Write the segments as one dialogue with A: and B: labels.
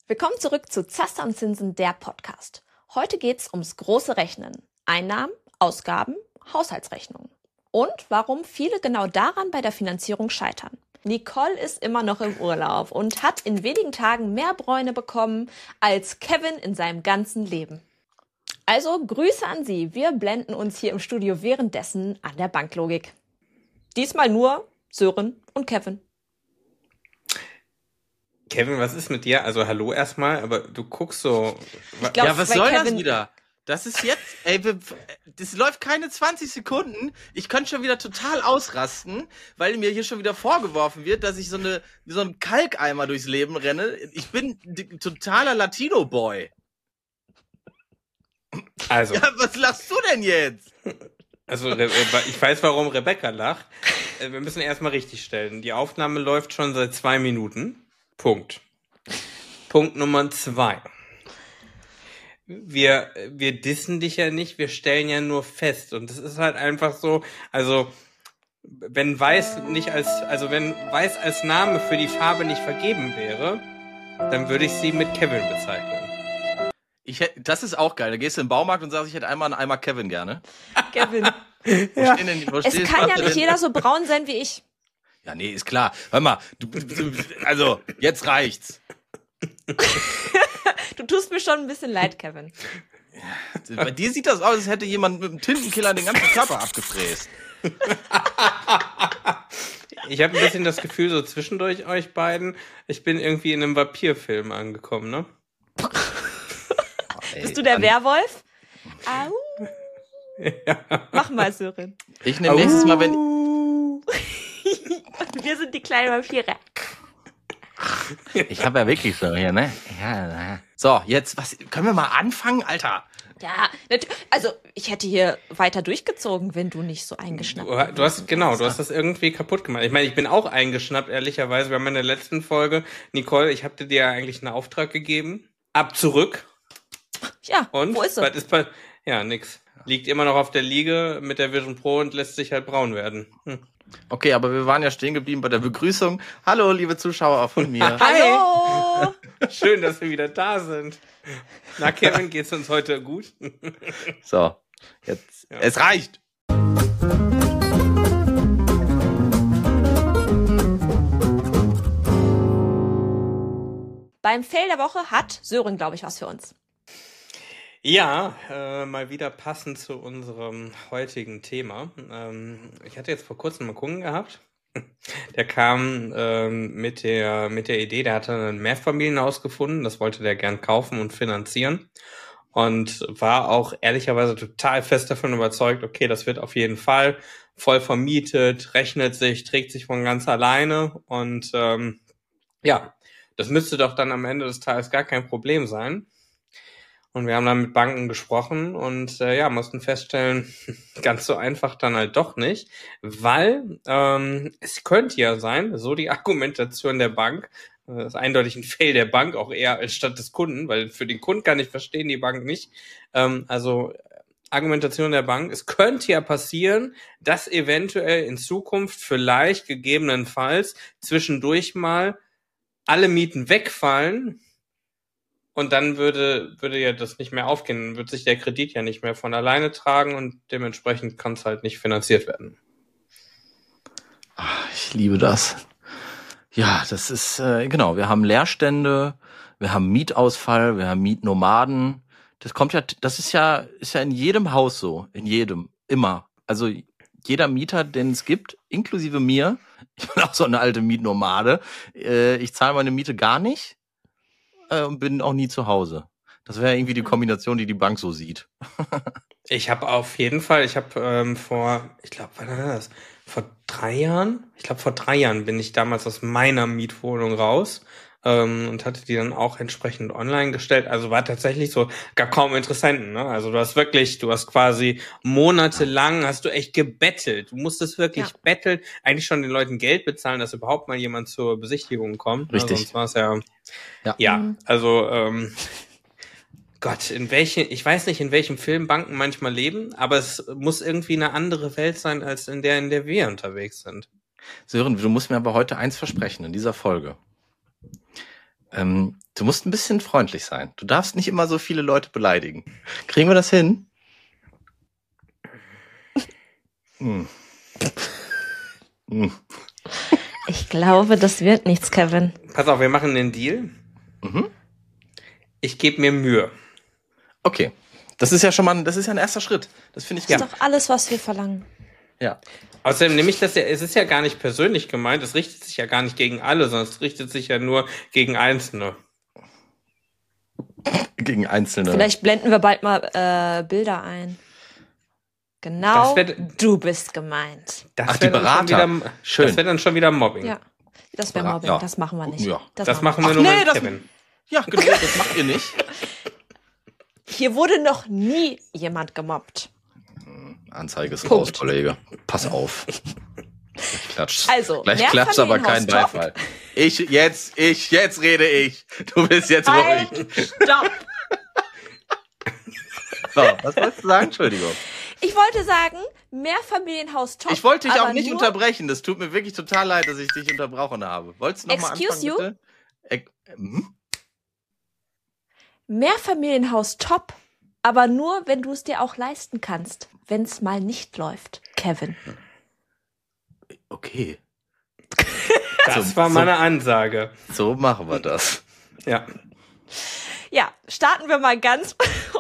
A: Willkommen zurück zu Zaster und Zinsen, der Podcast. Heute geht's ums große Rechnen. Einnahmen, Ausgaben, Haushaltsrechnungen. Und warum viele genau daran bei der Finanzierung scheitern. Nicole ist immer noch im Urlaub und hat in wenigen Tagen mehr Bräune bekommen als Kevin in seinem ganzen Leben. Also Grüße an Sie. Wir blenden uns hier im Studio währenddessen an der Banklogik. Diesmal nur Sören und Kevin.
B: Kevin, was ist mit dir? Also hallo erstmal, aber du guckst so...
C: Ja, was soll das wieder? Das ist jetzt, das läuft keine 20 Sekunden. Ich könnte schon wieder total ausrasten, weil mir hier schon wieder vorgeworfen wird, dass ich wie so ein Kalkeimer durchs Leben renne. Ich bin totaler Latino-Boy.
B: Also.
C: Ja, was lachst du denn jetzt?
B: Also, ich weiß, warum Rebecca lacht. Wir müssen erstmal richtig stellen. Die Aufnahme läuft schon seit 2 Minuten. Punkt. Punkt Nummer 2. Wir dissen dich ja nicht, wir stellen ja nur fest. Und das ist halt einfach so, also, wenn Weiß als Name für die Farbe nicht vergeben wäre, dann würde ich sie mit Kevin bezeichnen.
C: Das ist auch geil. Da gehst du in den Baumarkt und sagst, ich hätte einmal einen Eimer Kevin gerne.
A: Kevin.
B: Ja.
A: Es kann ja nicht jeder so braun sein wie ich.
C: Ja, nee, ist klar. Hör mal, also, jetzt reicht's.
A: Du tust mir schon ein bisschen leid, Kevin.
C: Bei dir sieht das aus, als hätte jemand mit einem Tintenkiller den ganzen Körper abgefräst.
B: Ich habe ein bisschen das Gefühl, so zwischendurch euch beiden, ich bin irgendwie in einem Vampirfilm angekommen, ne?
A: Bist du der Werwolf? Au. Ja. Mach mal, Sören.
C: Ich nehme nächstes Mal, wenn...
A: Wir sind die kleinen Vampire.
C: Ich habe ja wirklich so hier, ne? Ja. So, jetzt, können wir mal anfangen, Alter?
A: Ja, also ich hätte hier weiter durchgezogen, wenn du nicht so eingeschnappt hättest.
B: Du hast das irgendwie kaputt gemacht. Ich meine, ich bin auch eingeschnappt, ehrlicherweise. Wir haben in der letzten Folge, Nicole, ich habe dir ja eigentlich einen Auftrag gegeben. Ab zurück.
A: Ja,
B: und
A: wo ist
B: er? Ja, nix. Liegt immer noch auf der Liege mit der Vision Pro und lässt sich halt braun werden.
C: Okay, aber wir waren ja stehen geblieben bei der Begrüßung. Hallo, liebe Zuschauer auch von mir.
A: Hallo!
B: Schön, dass wir wieder da sind. Na, Kevin, geht's uns heute gut?
C: So, jetzt, ja. Es reicht!
A: Beim Fail der Woche hat Sören, glaube ich, was für uns.
B: Ja, mal wieder passend zu unserem heutigen Thema. Ich hatte jetzt vor kurzem einen Kunden gehabt, der kam mit der Idee, der hatte ein Mehrfamilienhaus gefunden, das wollte der gern kaufen und finanzieren und war auch ehrlicherweise total fest davon überzeugt, okay, das wird auf jeden Fall voll vermietet, rechnet sich, trägt sich von ganz alleine und ja, das müsste doch dann am Ende des Tages gar kein Problem sein. Und wir haben dann mit Banken gesprochen und mussten feststellen, ganz so einfach dann halt doch nicht, weil es könnte ja sein, so die Argumentation der Bank, das ist eindeutig ein Fail der Bank, auch eher als statt des Kunden, weil für den Kunden kann ich verstehen, die Bank nicht. Argumentation der Bank, es könnte ja passieren, dass eventuell in Zukunft vielleicht gegebenenfalls zwischendurch mal alle Mieten wegfallen. Und dann würde ja das nicht mehr aufgehen, dann wird sich der Kredit ja nicht mehr von alleine tragen und dementsprechend kann es halt nicht finanziert werden.
C: Ach, ich liebe das. Ja, das ist, genau, wir haben Leerstände, wir haben Mietausfall, wir haben Mietnomaden. Das ist ja in jedem Haus so, in jedem, immer. Also jeder Mieter, den es gibt, inklusive mir, ich bin auch so eine alte Mietnomade, ich zahle meine Miete gar nicht. Und bin auch nie zu Hause. Das wäre irgendwie die Kombination, die Bank so sieht.
B: Ich habe auf jeden Fall, vor 3 Jahren? Ich glaube, vor 3 Jahren bin ich damals aus meiner Mietwohnung raus und hatte die dann auch entsprechend online gestellt. Also war tatsächlich so, gar kaum Interessenten, ne? Also du hast quasi monatelang, hast du echt gebettelt. Du musstest wirklich betteln, eigentlich schon den Leuten Geld bezahlen, dass überhaupt mal jemand zur Besichtigung kommt.
C: Richtig.
B: Sonst war es Gott, ich weiß nicht, in welchem Film Banken manchmal leben, aber es muss irgendwie eine andere Welt sein, als in der wir unterwegs sind.
C: Sören, du musst mir aber heute eins versprechen in dieser Folge. Du musst ein bisschen freundlich sein. Du darfst nicht immer so viele Leute beleidigen. Kriegen wir das hin? Hm.
A: Ich glaube, das wird nichts, Kevin.
B: Pass auf, wir machen den Deal.
C: Mhm.
B: Ich gebe mir Mühe.
C: Okay. Das ist ja ein erster Schritt. Das finde ich
A: Das ist doch alles, was wir verlangen.
C: Ja.
B: Außerdem nehme ich das ja, es ist ja gar nicht persönlich gemeint, es richtet sich ja gar nicht gegen alle, sondern es richtet sich ja nur gegen Einzelne.
C: Gegen Einzelne.
A: Vielleicht blenden wir bald mal Bilder ein. Genau, du bist gemeint.
C: Ach, die Berater.
B: Schön. Das wäre dann schon wieder Mobbing.
A: Ja, das wäre Mobbing. Ja. Das machen wir nicht.
C: Ja.
B: Das machen wir nur mit Kevin.
C: Ja, genau, das macht ihr nicht.
A: Hier wurde noch nie jemand gemobbt.
C: Anzeige ist raus, Kollege. Pass auf. Gleich klatscht aber kein Beifall. Jetzt rede ich. Du bist jetzt ruhig.
A: Stopp.
C: So, was wolltest du sagen? Entschuldigung.
A: Ich wollte sagen, Mehrfamilienhaus top.
C: Ich wollte dich auch nicht unterbrechen. Das tut mir wirklich total leid, dass ich dich unterbrochen habe. Wolltest du noch mal anfangen, bitte?
A: Mehrfamilienhaus top, aber nur, wenn du es dir auch leisten kannst, wenn es mal nicht läuft, Kevin.
C: Okay.
B: Das war meine Ansage.
C: So machen wir das.
B: Ja.
A: Ja, starten wir mal ganz...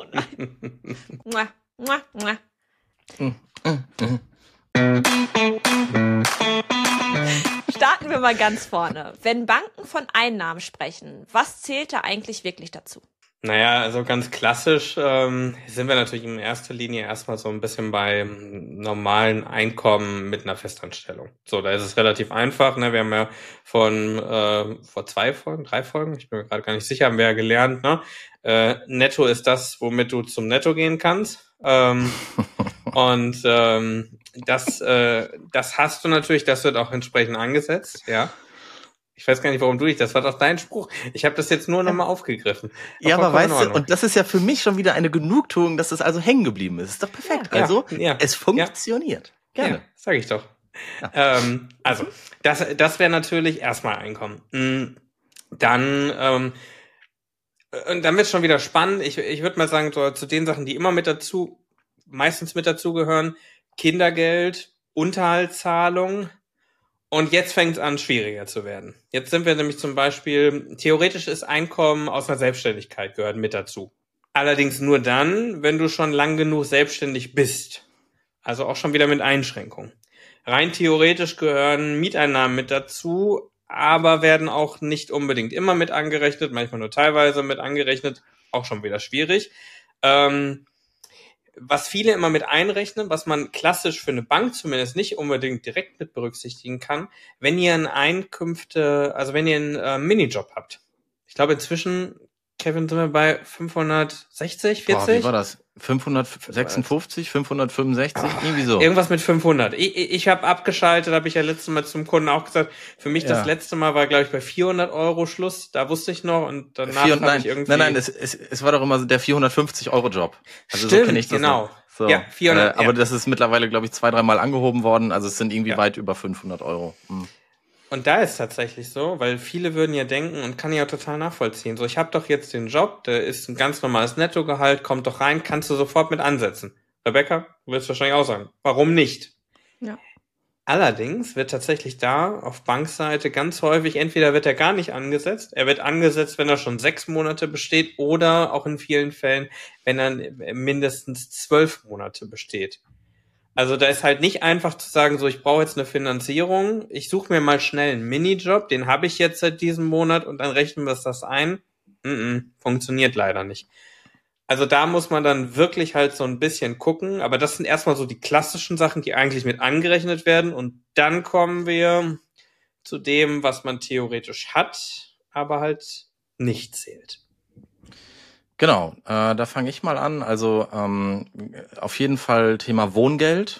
A: Starten wir mal ganz vorne. Wenn Banken von Einnahmen sprechen, was zählt da eigentlich wirklich dazu?
B: Naja, also ganz klassisch sind wir natürlich in erster Linie erstmal so ein bisschen bei normalen Einkommen mit einer Festanstellung. So, da ist es relativ einfach. Ne? Wir haben ja vor 3 Folgen, ich bin mir gerade gar nicht sicher, haben wir ja gelernt, ne? Netto ist das, womit du zum Netto gehen kannst. Und das hast du natürlich, das wird auch entsprechend angesetzt, ja. Ich weiß gar nicht, warum das war doch dein Spruch. Ich habe das jetzt nur nochmal aufgegriffen.
C: Ja, aber weißt du, und das ist ja für mich schon wieder eine Genugtuung, dass das also hängen geblieben ist. Ist doch perfekt. Ja, also, es funktioniert.
B: Ja. Gerne. Ja, sag ich doch. Ja. Also, das wäre natürlich erstmal Einkommen. Dann wird es schon wieder spannend. Ich würde mal sagen, so, zu den Sachen, die immer meistens mit dazugehören, Kindergeld, Unterhaltszahlung. Und jetzt fängt es an, schwieriger zu werden. Jetzt sind wir nämlich zum Beispiel, theoretisch ist Einkommen aus einer Selbstständigkeit gehört mit dazu. Allerdings nur dann, wenn du schon lang genug selbstständig bist. Also auch schon wieder mit Einschränkungen. Rein theoretisch gehören Mieteinnahmen mit dazu, aber werden auch nicht unbedingt immer mit angerechnet, manchmal nur teilweise mit angerechnet. Auch schon wieder schwierig. Was viele immer mit einrechnen, was man klassisch für eine Bank zumindest nicht unbedingt direkt mit berücksichtigen kann, wenn ihr einen Minijob habt. Ich glaube inzwischen, Kevin, sind wir bei 560, 40?
C: Boah, wie war das? 556, 565, irgendwie so.
B: Irgendwas mit 500. Ich habe abgeschaltet, habe ich ja letztes Mal zum Kunden auch gesagt. Für mich das letzte Mal war, glaube ich, bei 400 € Schluss. Da wusste ich noch und danach habe ich irgendwie...
C: Nein, es war doch immer der 450-€-Job. Also
B: stimmt,
C: so kenne ich das
B: genau.
C: So.
B: Ja, 400.
C: Aber das ist mittlerweile, glaube ich, 2-3 Mal angehoben worden. Also es sind irgendwie weit über 500 €.
B: Und da ist tatsächlich so, weil viele würden ja denken und kann ich ja total nachvollziehen. So, ich habe doch jetzt den Job, der ist ein ganz normales Nettogehalt, kommt doch rein, kannst du sofort mit ansetzen. Rebecca, du wirst wahrscheinlich auch sagen, warum nicht?
A: Ja.
B: Allerdings wird tatsächlich da auf Bankseite ganz häufig, entweder wird er gar nicht angesetzt, er wird angesetzt, wenn er schon 6 Monate besteht oder auch in vielen Fällen, wenn er mindestens 12 Monate besteht. Also da ist halt nicht einfach zu sagen, so ich brauche jetzt eine Finanzierung, ich suche mir mal schnell einen Minijob, den habe ich jetzt seit diesem Monat und dann rechnen wir das ein. Funktioniert leider nicht. Also da muss man dann wirklich halt so ein bisschen gucken, aber das sind erstmal so die klassischen Sachen, die eigentlich mit angerechnet werden und dann kommen wir zu dem, was man theoretisch hat, aber halt nicht zählt.
C: Genau, da fange ich mal an. Also auf jeden Fall Thema Wohngeld,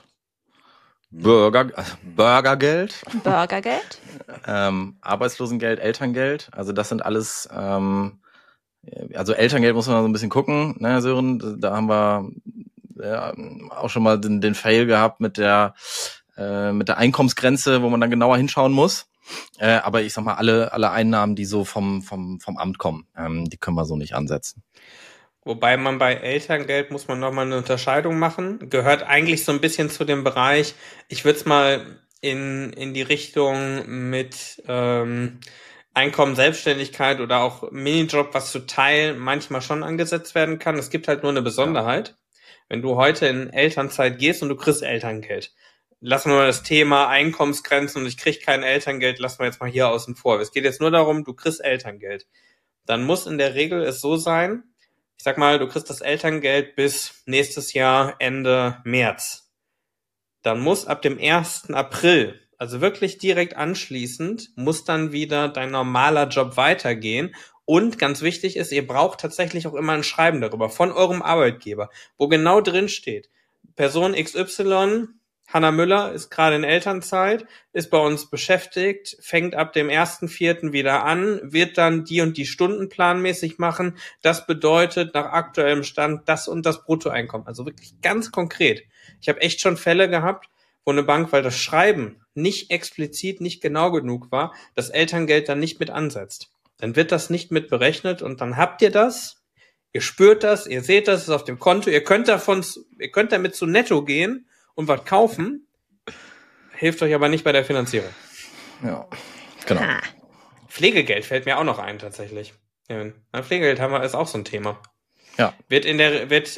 C: Bürgergeld, Arbeitslosengeld, Elterngeld. Also das sind alles, also Elterngeld muss man so ein bisschen gucken, ne, Sören? Da haben wir auch schon mal den Fail gehabt mit der Einkommensgrenze, wo man dann genauer hinschauen muss. Aber ich sag mal, alle Einnahmen, die so vom Amt kommen, die können wir so nicht ansetzen.
B: Wobei man bei Elterngeld muss man nochmal eine Unterscheidung machen. Gehört eigentlich so ein bisschen zu dem Bereich, ich würde es mal in die Richtung mit Einkommen, Selbstständigkeit oder auch Minijob, was zu Teil manchmal schon angesetzt werden kann. Es gibt halt nur eine Besonderheit. Wenn du heute in Elternzeit gehst und du kriegst Elterngeld, lassen wir mal das Thema Einkommensgrenzen und ich kriege kein Elterngeld, lassen wir jetzt mal hier außen vor. Es geht jetzt nur darum, du kriegst Elterngeld. Dann muss in der Regel es so sein, ich sag mal, du kriegst das Elterngeld bis nächstes Jahr Ende März. Dann muss ab dem 1. April, also wirklich direkt anschließend, muss dann wieder dein normaler Job weitergehen. Und ganz wichtig ist, ihr braucht tatsächlich auch immer ein Schreiben darüber von eurem Arbeitgeber, wo genau drin steht, Person XY, Hanna Müller, ist gerade in Elternzeit, ist bei uns beschäftigt, fängt ab dem 1.4. wieder an, wird dann die und die Stunden planmäßig machen. Das bedeutet nach aktuellem Stand das und das Bruttoeinkommen. Also wirklich ganz konkret. Ich habe echt schon Fälle gehabt, wo eine Bank, weil das Schreiben nicht explizit, nicht genau genug war, das Elterngeld dann nicht mit ansetzt. Dann wird das nicht mit berechnet und dann habt ihr das, ihr spürt das, ihr seht das, es ist auf dem Konto, ihr könnt damit zu Netto gehen und was kaufen, hilft euch aber nicht bei der Finanzierung.
C: Ja, genau.
B: Pflegegeld fällt mir auch noch ein, tatsächlich. Ja, Pflegegeld ist auch so ein Thema.
C: Ja.
B: Wird in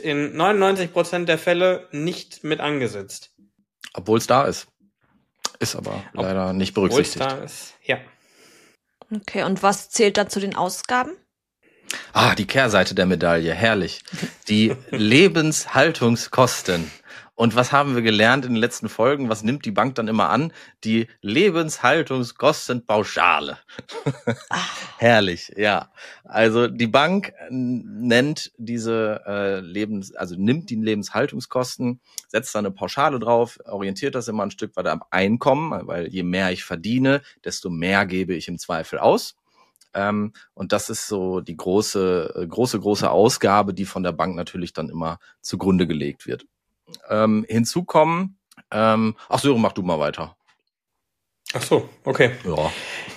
B: 99% der Fälle nicht mit angesetzt.
C: Obwohl es da ist. Ist aber leider nicht berücksichtigt.
B: Obwohl es da ist, ja.
A: Okay, und was zählt da zu den Ausgaben?
C: Die Kehrseite der Medaille, herrlich. Die Lebenshaltungskosten. Und was haben wir gelernt in den letzten Folgen? Was nimmt die Bank dann immer an? Die Lebenshaltungskostenpauschale. Herrlich, ja. Also die Bank nennt diese nimmt die Lebenshaltungskosten, setzt da eine Pauschale drauf, orientiert das immer ein Stück weit am Einkommen, weil je mehr ich verdiene, desto mehr gebe ich im Zweifel aus. Und das ist so die große Ausgabe, die von der Bank natürlich dann immer zugrunde gelegt wird. Hinzu kommen, Sören, mach du mal weiter.
B: Ach so, okay.
C: Ja.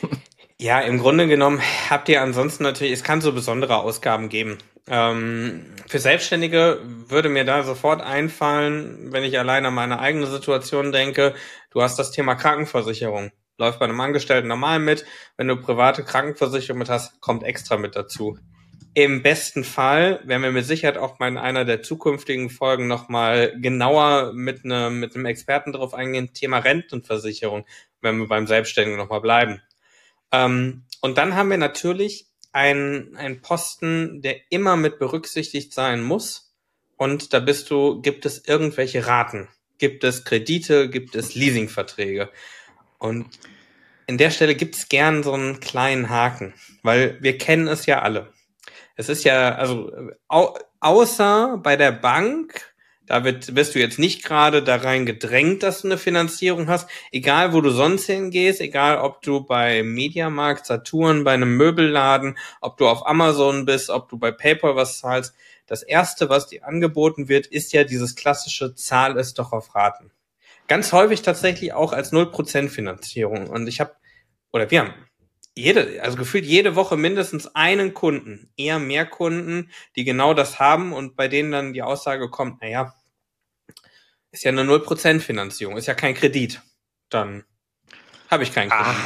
B: Ja, im Grunde genommen habt ihr ansonsten natürlich, es kann so besondere Ausgaben geben. Für Selbstständige würde mir da sofort einfallen, wenn ich allein an meine eigene Situation denke, du hast das Thema Krankenversicherung. Läuft bei einem Angestellten normal mit. Wenn du private Krankenversicherung mit hast, kommt extra mit dazu. Im besten Fall werden wir mit Sicherheit auch mal in einer der zukünftigen Folgen nochmal genauer mit einem Experten drauf eingehen, Thema Rentenversicherung, wenn wir beim Selbstständigen nochmal bleiben. Und dann haben wir natürlich einen Posten, der immer mit berücksichtigt sein muss. Und da gibt es irgendwelche Raten? Gibt es Kredite? Gibt es Leasingverträge? Und in der Stelle gibt es gern so einen kleinen Haken, weil wir kennen es ja alle. Es ist ja, also außer bei der Bank, da wirst du jetzt nicht gerade da rein gedrängt, dass du eine Finanzierung hast. Egal, wo du sonst hingehst, egal, ob du bei Mediamarkt, Saturn, bei einem Möbelladen, ob du auf Amazon bist, ob du bei PayPal was zahlst. Das Erste, was dir angeboten wird, ist ja dieses klassische Zahl es doch auf Raten. Ganz häufig tatsächlich auch als 0% Finanzierung. Und wir haben gefühlt jede Woche mindestens einen Kunden, eher mehr Kunden, die genau das haben und bei denen dann die Aussage kommt, naja, ist ja eine 0% Finanzierung, ist ja kein Kredit. Dann habe ich keinen Kredit.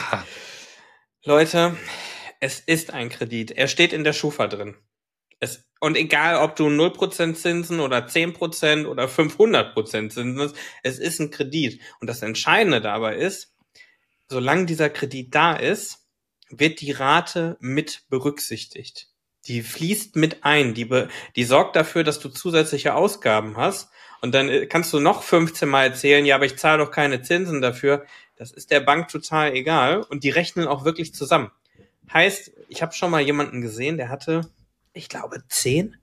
B: Leute, es ist ein Kredit. Er steht in der Schufa drin. Und egal, ob du 0% Zinsen oder 10% oder 500% Zinsen hast, es ist ein Kredit. Und das Entscheidende dabei ist, solange dieser Kredit da ist, wird die Rate mit berücksichtigt. Die fließt mit ein. Die sorgt dafür, dass du zusätzliche Ausgaben hast. Und dann kannst du noch 15 Mal erzählen, ja, aber ich zahle doch keine Zinsen dafür. Das ist der Bank total egal. Und die rechnen auch wirklich zusammen. Heißt, ich habe schon mal jemanden gesehen, der hatte, ich glaube, 12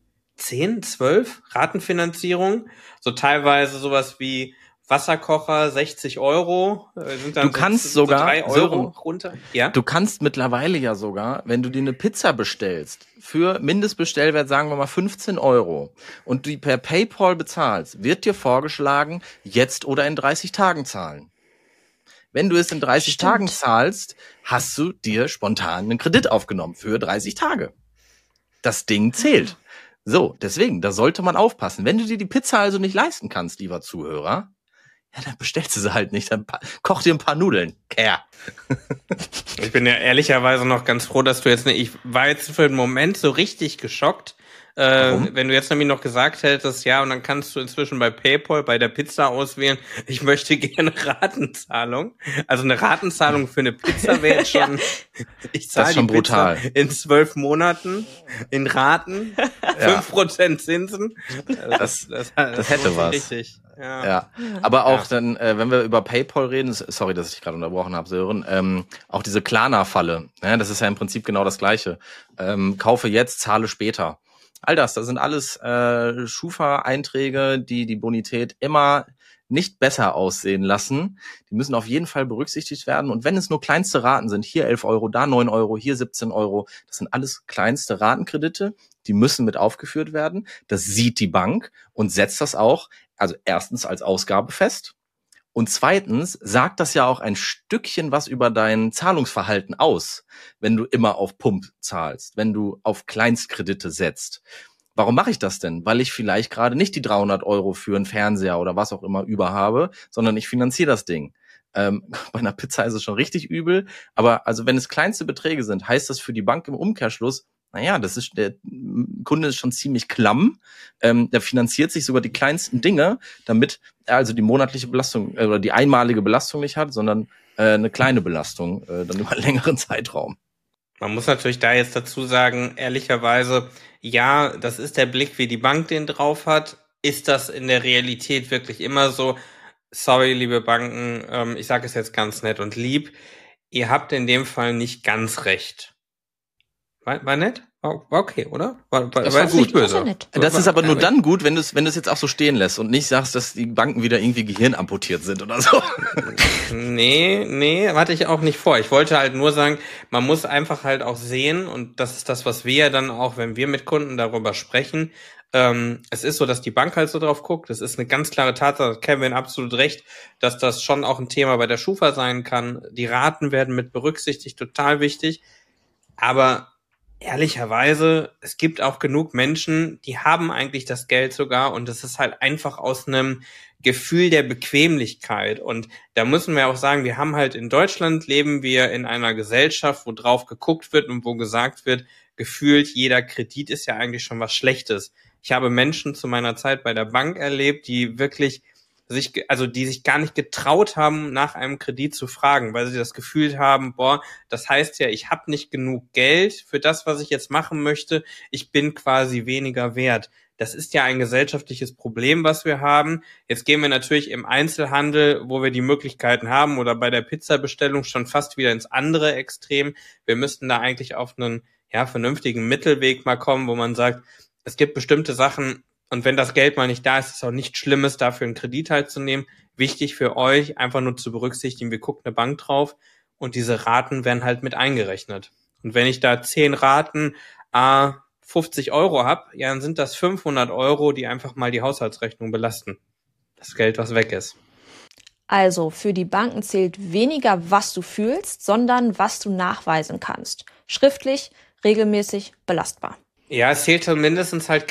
B: Ratenfinanzierung. So teilweise sowas wie Wasserkocher 60 €, sind dann
C: du kannst sogar
B: 3 € runter. Ja?
C: Du kannst mittlerweile ja sogar, wenn du dir eine Pizza bestellst, für Mindestbestellwert, sagen wir mal 15 € und die per PayPal bezahlst, wird dir vorgeschlagen, jetzt oder in 30 Tagen zahlen. Wenn du es in 30
A: Stimmt.
C: Tagen zahlst, hast du dir spontan einen Kredit aufgenommen für 30 Tage. Das Ding zählt. So, deswegen, da sollte man aufpassen. Wenn du dir die Pizza also nicht leisten kannst, lieber Zuhörer, ja, dann bestellst du sie halt nicht. Dann koch dir ein paar Nudeln. Care.
B: Ich bin ja ehrlicherweise noch ganz froh, dass du jetzt nicht, ich war jetzt für einen Moment so richtig geschockt, wenn du jetzt nämlich noch gesagt hättest, ja, und dann kannst du inzwischen bei PayPal, bei der Pizza auswählen, ich möchte gerne Ratenzahlung. Also eine Ratenzahlung für eine Pizza wäre jetzt schon, ich zahle die
C: brutal.
B: Pizza in 12 Monaten in Raten, 5% Zinsen.
C: Das hätte was.
B: Richtig.
C: Ja. Aber auch dann, wenn wir über PayPal reden, sorry, dass ich gerade unterbrochen habe, Sören, auch diese Klarna-Falle, ne, das ist ja im Prinzip genau das Gleiche. Kaufe jetzt, zahle später. All das sind alles Schufa-Einträge, die die Bonität immer nicht besser aussehen lassen. Die müssen auf jeden Fall berücksichtigt werden. Und wenn es nur kleinste Raten sind, hier 11 Euro, da 9 Euro, hier 17 Euro, das sind alles kleinste Ratenkredite, die müssen mit aufgeführt werden. Das sieht die Bank und setzt das auch, also erstens als Ausgabe fest. Und zweitens sagt das ja auch ein Stückchen was über dein Zahlungsverhalten aus, wenn du immer auf Pump zahlst, wenn du auf Kleinstkredite setzt. Warum mache ich das denn? Weil ich vielleicht gerade nicht die 300 Euro für einen Fernseher oder was auch immer über habe, sondern ich finanziere das Ding. Bei einer Pizza ist es schon richtig übel, aber also wenn es kleinste Beträge sind, heißt das für die Bank im Umkehrschluss, naja, der Kunde ist schon ziemlich klamm, der finanziert sich sogar die kleinsten Dinge, damit er also die monatliche Belastung oder die einmalige Belastung nicht hat, sondern eine kleine Belastung dann über einen längeren Zeitraum.
B: Man muss natürlich da jetzt dazu sagen, ehrlicherweise, ja, das ist der Blick, wie die Bank den drauf hat. Ist das in der Realität wirklich immer so? Sorry, liebe Banken, ich sage es jetzt ganz nett und lieb, ihr habt in dem Fall nicht ganz recht. War nett? War okay, oder? War
C: gut.
B: Nicht böse.
C: Das ist aber nur dann gut, wenn du es jetzt auch so stehen lässt und nicht sagst, dass die Banken wieder irgendwie gehirnamputiert sind oder so.
B: Nee, hatte ich auch nicht vor. Ich wollte halt nur sagen, man muss einfach halt auch sehen, und das ist das, was wir ja dann auch, wenn wir mit Kunden darüber sprechen, es ist so, dass die Bank halt so drauf guckt. Das ist eine ganz klare Tatsache, Kevin absolut recht, dass das schon auch ein Thema bei der Schufa sein kann. Die Raten werden mit berücksichtigt, total wichtig. Aber ehrlicherweise, es gibt auch genug Menschen, die haben eigentlich das Geld sogar, und es ist halt einfach aus einem Gefühl der Bequemlichkeit. Und da müssen wir auch sagen, wir haben halt in Deutschland, leben wir in einer Gesellschaft, wo drauf geguckt wird und wo gesagt wird, gefühlt jeder Kredit ist ja eigentlich schon was Schlechtes. Ich habe Menschen zu meiner Zeit bei der Bank erlebt, die wirklich die sich gar nicht getraut haben, nach einem Kredit zu fragen, weil sie das Gefühl haben, das heißt ja, ich habe nicht genug Geld für das, was ich jetzt machen möchte, ich bin quasi weniger wert. Das ist ja ein gesellschaftliches Problem, was wir haben. Jetzt gehen wir natürlich im Einzelhandel, wo wir die Möglichkeiten haben, oder bei der Pizzabestellung schon fast wieder ins andere Extrem. Wir müssten da eigentlich auf einen vernünftigen Mittelweg mal kommen, wo man sagt, es gibt bestimmte Sachen, und wenn das Geld mal nicht da ist, ist es auch nichts Schlimmes, dafür einen Kredit halt zu nehmen. Wichtig für euch, einfach nur zu berücksichtigen, wir gucken eine Bank drauf und diese Raten werden halt mit eingerechnet. Und wenn ich da 10 Raten 50 Euro habe, ja, dann sind das 500 Euro, die einfach mal die Haushaltsrechnung belasten. Das Geld, was weg ist.
A: Also für die Banken zählt weniger, was du fühlst, sondern was du nachweisen kannst. Schriftlich, regelmäßig, belastbar.
B: Ja, es zählt mindestens halt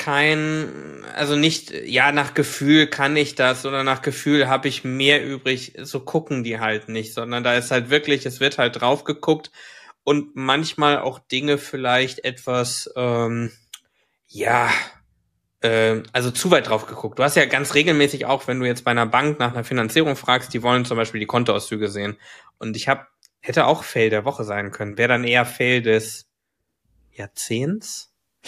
B: nicht, ja, nach Gefühl kann ich das oder nach Gefühl habe ich mehr übrig, so gucken die halt nicht, sondern da ist halt wirklich, es wird halt drauf geguckt und manchmal auch Dinge vielleicht etwas, also zu weit drauf geguckt. Du hast ja ganz regelmäßig auch, wenn du jetzt bei einer Bank nach einer Finanzierung fragst, die wollen zum Beispiel die Kontoauszüge sehen. Und hätte auch Fail der Woche sein können, wäre dann eher Fail des Jahrzehnts,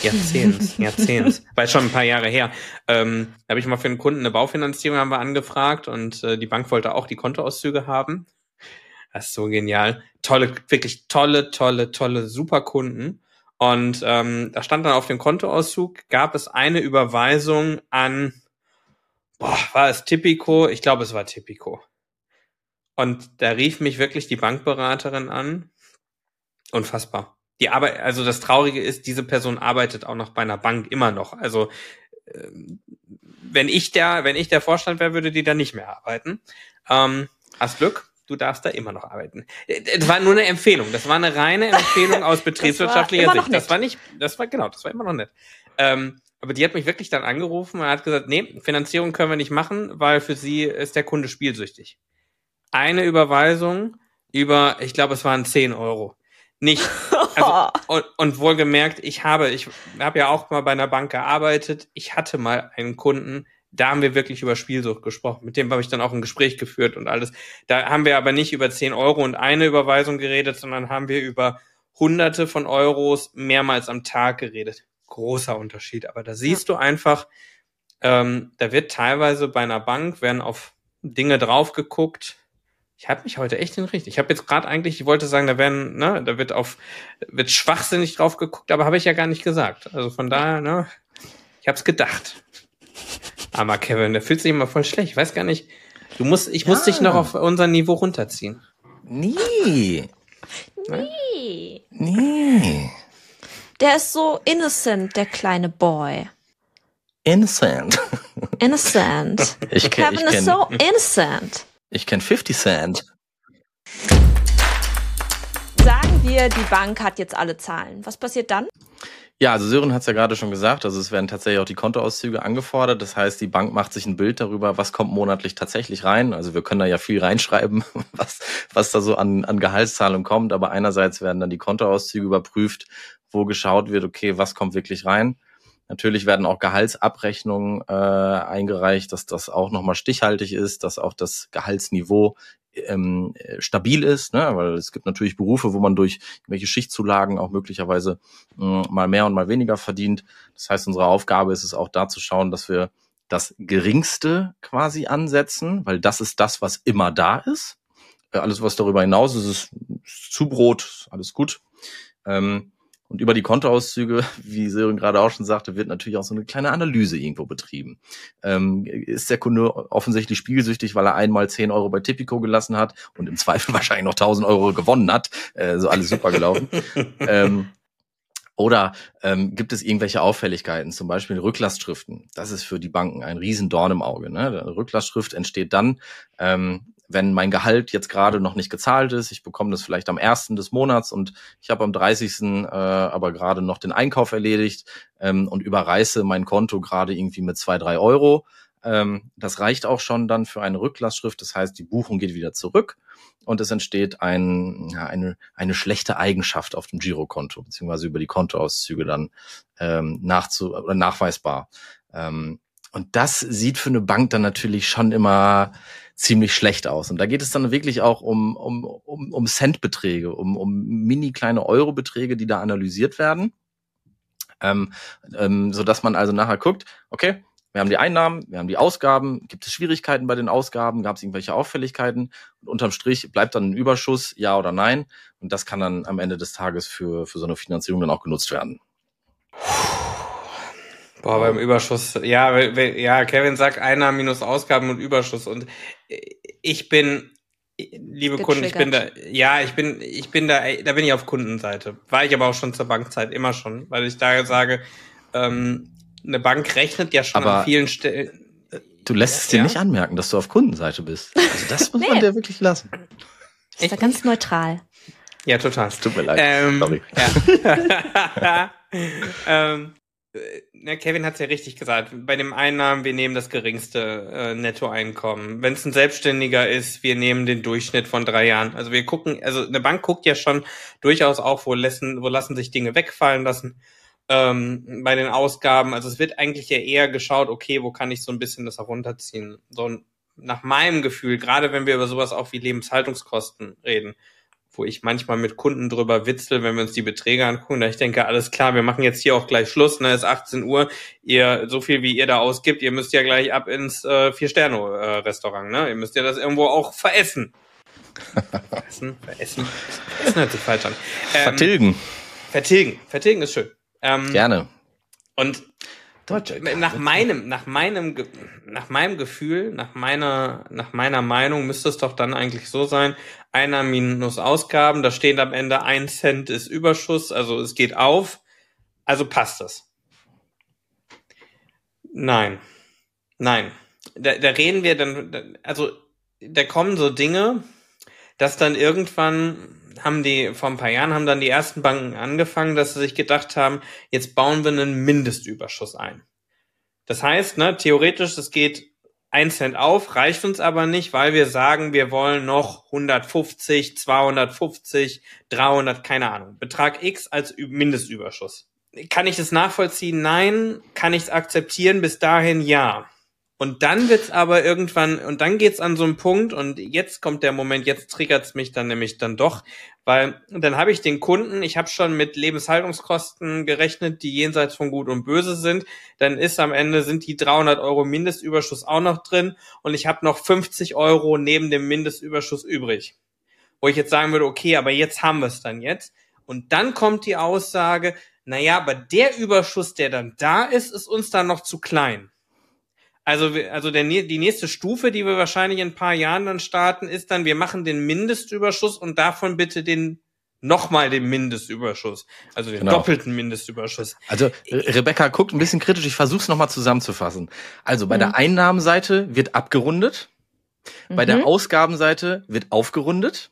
B: weil schon ein paar Jahre her. Habe ich mal für einen Kunden eine Baufinanzierung haben wir angefragt und die Bank wollte auch die Kontoauszüge haben. Das ist so genial. Wirklich tolle, super Kunden. Und da stand dann auf dem Kontoauszug, gab es eine Überweisung an, war es Tipico? Ich glaube, es war Tipico. Und da rief mich wirklich die Bankberaterin an. Unfassbar. Also das Traurige ist, diese Person arbeitet auch noch bei einer Bank immer noch. Also wenn ich der Vorstand wäre, würde die da nicht mehr arbeiten. Hast Glück. du darfst da immer noch arbeiten. Das war nur eine Empfehlung. Das war eine reine Empfehlung aus betriebswirtschaftlicher Sicht. Das war immer noch nett. Aber die hat mich wirklich dann angerufen und hat gesagt, nee, Finanzierung können wir nicht machen, weil für sie ist der Kunde spielsüchtig. Eine Überweisung über, ich glaube, es waren 10 Euro. Nicht, also, und wohlgemerkt, ich habe ja auch mal bei einer Bank gearbeitet. Ich hatte mal einen Kunden, da haben wir wirklich über Spielsucht gesprochen. Mit dem habe ich dann auch ein Gespräch geführt und alles. Da haben wir aber nicht über 10 Euro und eine Überweisung geredet, sondern haben wir über Hunderte von Euros mehrmals am Tag geredet. Großer Unterschied. Aber da siehst du einfach, da wird teilweise bei einer Bank, werden auf Dinge drauf geguckt. Ich habe mich heute echt hinrichtet. Ich habe jetzt gerade eigentlich, ich wollte sagen, da wird schwachsinnig drauf geguckt, aber habe ich ja gar nicht gesagt. Also von daher, ich habe es gedacht. Aber Kevin, der fühlt sich immer voll schlecht. Ich weiß gar nicht. Ich muss dich noch auf unser Niveau runterziehen.
C: Nee.
A: Der ist so innocent, der kleine Boy.
C: Innocent.
A: Kevin ist so innocent.
C: Ich kenne 50 Cent.
A: Sagen wir, die Bank hat jetzt alle Zahlen. Was passiert dann?
C: Ja, also Sören hat es ja gerade schon gesagt, also es werden tatsächlich auch die Kontoauszüge angefordert. Das heißt, die Bank macht sich ein Bild darüber, was kommt monatlich tatsächlich rein. Also wir können da ja viel reinschreiben, was da so an Gehaltszahlung kommt. Aber einerseits werden dann die Kontoauszüge überprüft, wo geschaut wird, okay, was kommt wirklich rein. Natürlich werden auch Gehaltsabrechnungen eingereicht, dass das auch nochmal stichhaltig ist, dass auch das Gehaltsniveau stabil ist, ne? Weil es gibt natürlich Berufe, wo man durch irgendwelche Schichtzulagen auch möglicherweise mal mehr und mal weniger verdient. Das heißt, unsere Aufgabe ist es auch da zu schauen, dass wir das Geringste quasi ansetzen, weil das ist das, was immer da ist. Alles, was darüber hinaus ist, ist Zubrot, alles gut. Und über die Kontoauszüge, wie Sören gerade auch schon sagte, wird natürlich auch so eine kleine Analyse irgendwo betrieben. Ist der Kunde offensichtlich spielsüchtig, weil er einmal 10 Euro bei Tipico gelassen hat und im Zweifel wahrscheinlich noch 1.000 Euro gewonnen hat? So alles super gelaufen. Oder gibt es irgendwelche Auffälligkeiten, zum Beispiel Rücklastschriften? Das ist für die Banken ein Riesendorn im Auge. Ne? Eine Rücklastschrift entsteht dann, wenn mein Gehalt jetzt gerade noch nicht gezahlt ist. Ich bekomme das vielleicht am 1. des Monats und ich habe am 30. Aber gerade noch den Einkauf erledigt und überreiße mein Konto gerade irgendwie mit 2-3 Euro. Das reicht auch schon dann für eine Rücklastschrift. Das heißt, die Buchung geht wieder zurück und es entsteht eine schlechte Eigenschaft auf dem Girokonto, beziehungsweise über die Kontoauszüge dann nachweisbar. Und das sieht für eine Bank dann natürlich schon immer ziemlich schlecht aus. Und da geht es dann wirklich auch um Centbeträge, um mini kleine Eurobeträge, die da analysiert werden, so dass man also nachher guckt, okay, wir haben die Einnahmen, wir haben die Ausgaben, gibt es Schwierigkeiten bei den Ausgaben, gab es irgendwelche Auffälligkeiten und unterm Strich bleibt dann ein Überschuss, ja oder nein, und das kann dann am Ende des Tages für so eine Finanzierung dann auch genutzt werden.
B: Boah, beim Überschuss, ja, Kevin sagt Einnahmen minus Ausgaben und Überschuss und ich bin, liebe Kunden, ich bin da bin ich auf Kundenseite. War ich aber auch schon zur Bankzeit, immer schon, weil ich da sage, eine Bank rechnet ja schon
C: aber
B: an vielen Stellen.
C: Du lässt es dir nicht anmerken, dass du auf Kundenseite bist. Also das muss man dir wirklich lassen.
A: Ist da ganz neutral.
B: Ja, total.
C: Es tut mir leid. Sorry.
B: Ja. Kevin hat es ja richtig gesagt. Bei den Einnahmen, wir nehmen das geringste Nettoeinkommen. Wenn es ein Selbstständiger ist, wir nehmen den Durchschnitt von 3 Jahren. Also wir gucken, also eine Bank guckt ja schon durchaus auch, wo lassen sich Dinge wegfallen lassen bei den Ausgaben. Also es wird eigentlich ja eher geschaut, okay, wo kann ich so ein bisschen das herunterziehen? So nach meinem Gefühl, gerade wenn wir über sowas auch wie Lebenshaltungskosten reden, wo ich manchmal mit Kunden drüber witzel, wenn wir uns die Beträge angucken, da ich denke, alles klar, wir machen jetzt hier auch gleich Schluss, ne, ist 18 Uhr, so viel wie ihr da ausgibt, ihr müsst ja gleich ab ins 4-Sterne-Restaurant, ne, ihr müsst ja das irgendwo auch veressen. Veressen hört sich falsch an. Vertilgen ist schön.
C: Gerne.
B: Und nach meinem Gefühl, nach meiner Meinung müsste es doch dann eigentlich so sein, Einnahmen minus Ausgaben, da steht am Ende 1 Cent ist Überschuss, also es geht auf, also passt es. Nein. Da reden wir dann, also da kommen so Dinge, dass dann irgendwann vor ein paar Jahren haben dann die ersten Banken angefangen, dass sie sich gedacht haben, jetzt bauen wir einen Mindestüberschuss ein. Das heißt, theoretisch, es geht 1 Cent auf, reicht uns aber nicht, weil wir sagen, wir wollen noch 150, 250, 300, keine Ahnung, Betrag X als Mindestüberschuss. Kann ich das nachvollziehen? Nein. Kann ich es akzeptieren? Bis dahin ja. Und dann wird's aber irgendwann, und dann geht's an so einen Punkt, und jetzt kommt der Moment, jetzt triggert's mich dann nämlich dann doch, weil dann habe ich den Kunden, ich habe schon mit Lebenshaltungskosten gerechnet, die jenseits von Gut und Böse sind, dann sind die 300 Euro Mindestüberschuss auch noch drin und ich habe noch 50 Euro neben dem Mindestüberschuss übrig. Wo ich jetzt sagen würde, okay, aber jetzt haben wir es dann jetzt. Und dann kommt die Aussage, naja, aber der Überschuss, der dann da ist uns dann noch zu klein. Also die nächste Stufe, die wir wahrscheinlich in ein paar Jahren dann starten, ist dann, wir machen den Mindestüberschuss und davon bitte nochmal den Mindestüberschuss. Also den doppelten Mindestüberschuss.
C: Also Rebecca guckt ein bisschen kritisch, ich versuche es nochmal zusammenzufassen. Also bei der Einnahmenseite wird abgerundet, bei der Ausgabenseite wird aufgerundet,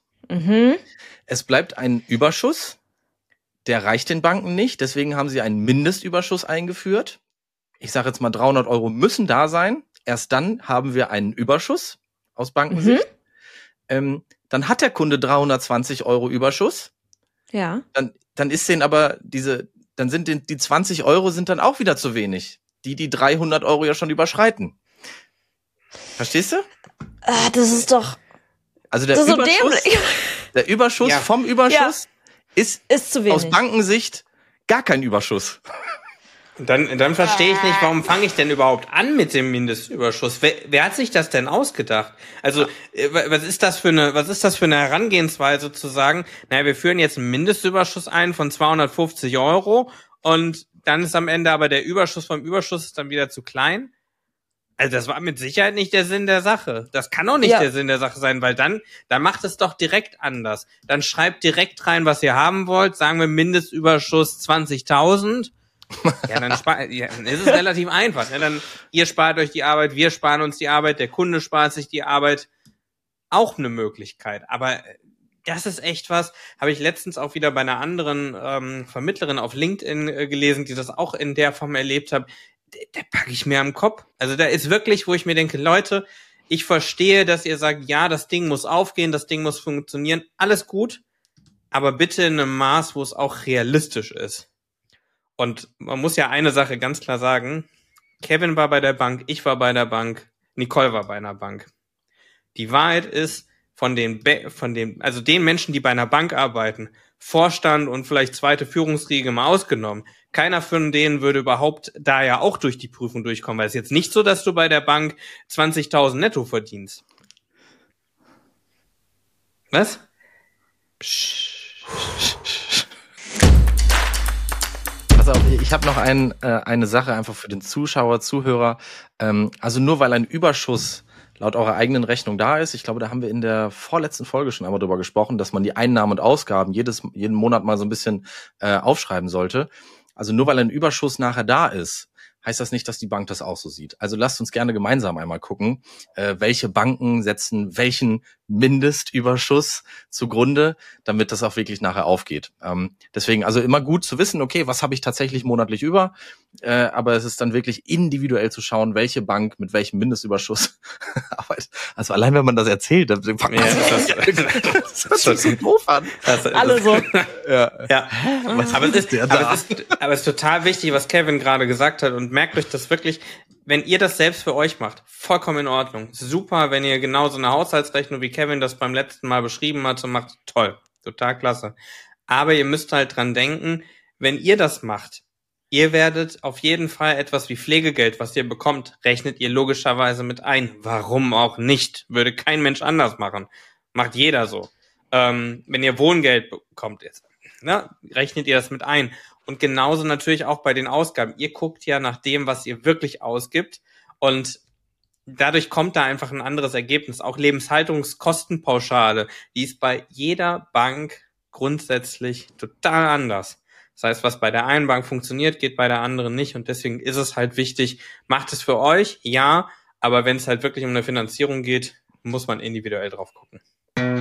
C: es bleibt ein Überschuss, der reicht den Banken nicht, deswegen haben sie einen Mindestüberschuss eingeführt. Ich sage jetzt mal, 300 Euro müssen da sein. Erst dann haben wir einen Überschuss aus Bankensicht. Dann hat der Kunde 320 Euro Überschuss.
A: Ja.
C: Dann ist denen aber dann sind die 20 Euro sind dann auch wieder zu wenig. Die 300 Euro ja schon überschreiten. Verstehst du?
A: Das ist doch.
C: Also der Überschuss vom Überschuss ist zu wenig. Aus Bankensicht gar kein Überschuss.
B: Dann verstehe ich nicht, warum fange ich denn überhaupt an mit dem Mindestüberschuss? Wer hat sich das denn ausgedacht? Also, was ist das für eine Herangehensweise zu sagen, naja, wir führen jetzt einen Mindestüberschuss ein von 250 Euro und dann ist am Ende aber der Überschuss vom Überschuss ist dann wieder zu klein? Also das war mit Sicherheit nicht der Sinn der Sache. Das kann auch nicht der Sinn der Sache sein, weil dann macht es doch direkt anders. Dann schreibt direkt rein, was ihr haben wollt, sagen wir Mindestüberschuss 20.000. Ja, dann ist es relativ einfach. Ne? Dann ihr spart euch die Arbeit, wir sparen uns die Arbeit, der Kunde spart sich die Arbeit. Auch eine Möglichkeit. Aber das ist echt was, habe ich letztens auch wieder bei einer anderen Vermittlerin auf LinkedIn gelesen, die das auch in der Form erlebt hat. Der packe ich mir am Kopf. Also da ist wirklich, wo ich mir denke, Leute, ich verstehe, dass ihr sagt, ja, das Ding muss aufgehen, das Ding muss funktionieren, alles gut, aber bitte in einem Maß, wo es auch realistisch ist. Und man muss ja eine Sache ganz klar sagen, Kevin war bei der Bank, ich war bei der Bank, Nicole war bei einer Bank. Die Wahrheit ist, von den Menschen, die bei einer Bank arbeiten, Vorstand und vielleicht zweite Führungsriege mal ausgenommen, keiner von denen würde überhaupt da ja auch durch die Prüfung durchkommen, weil es ist jetzt nicht so, dass du bei der Bank 20.000 netto verdienst. Was?
C: Pass auf, ich habe noch eine Sache einfach für den Zuschauer, Zuhörer. Also nur weil ein Überschuss laut eurer eigenen Rechnung da ist, ich glaube, da haben wir in der vorletzten Folge schon einmal drüber gesprochen, dass man die Einnahmen und Ausgaben jeden Monat mal so ein bisschen aufschreiben sollte. Also nur weil ein Überschuss nachher da ist, heißt das nicht, dass die Bank das auch so sieht. Also lasst uns gerne gemeinsam einmal gucken, welche Banken setzen welchen Mindestüberschuss zugrunde, damit das auch wirklich nachher aufgeht. Deswegen also immer gut zu wissen, okay, was habe ich tatsächlich monatlich über, aber es ist dann wirklich individuell zu schauen, welche Bank mit welchem Mindestüberschuss arbeitet. Also allein wenn man das erzählt, dann fängt man das hört sich so doof an.
A: Alle so.
B: Ja. Aber es ist total wichtig, was Kevin gerade gesagt hat, und merkt euch das wirklich, wenn ihr das selbst für euch macht, vollkommen in Ordnung. Super, wenn ihr genau so eine Haushaltsrechnung, wie Kevin das beim letzten Mal beschrieben hat, so macht, toll, total klasse. Aber ihr müsst halt dran denken, wenn ihr das macht, ihr werdet auf jeden Fall etwas wie Pflegegeld, was ihr bekommt, rechnet ihr logischerweise mit ein. Warum auch nicht? Würde kein Mensch anders machen. Macht jeder so. Wenn ihr Wohngeld bekommt, rechnet ihr das mit ein. Und genauso natürlich auch bei den Ausgaben. Ihr guckt ja nach dem, was ihr wirklich ausgibt, und dadurch kommt da einfach ein anderes Ergebnis. Auch Lebenshaltungskostenpauschale, die ist bei jeder Bank grundsätzlich total anders. Das heißt, was bei der einen Bank funktioniert, geht bei der anderen nicht, und deswegen ist es halt wichtig, macht es für euch, ja, aber wenn es halt wirklich um eine Finanzierung geht, muss man individuell drauf gucken.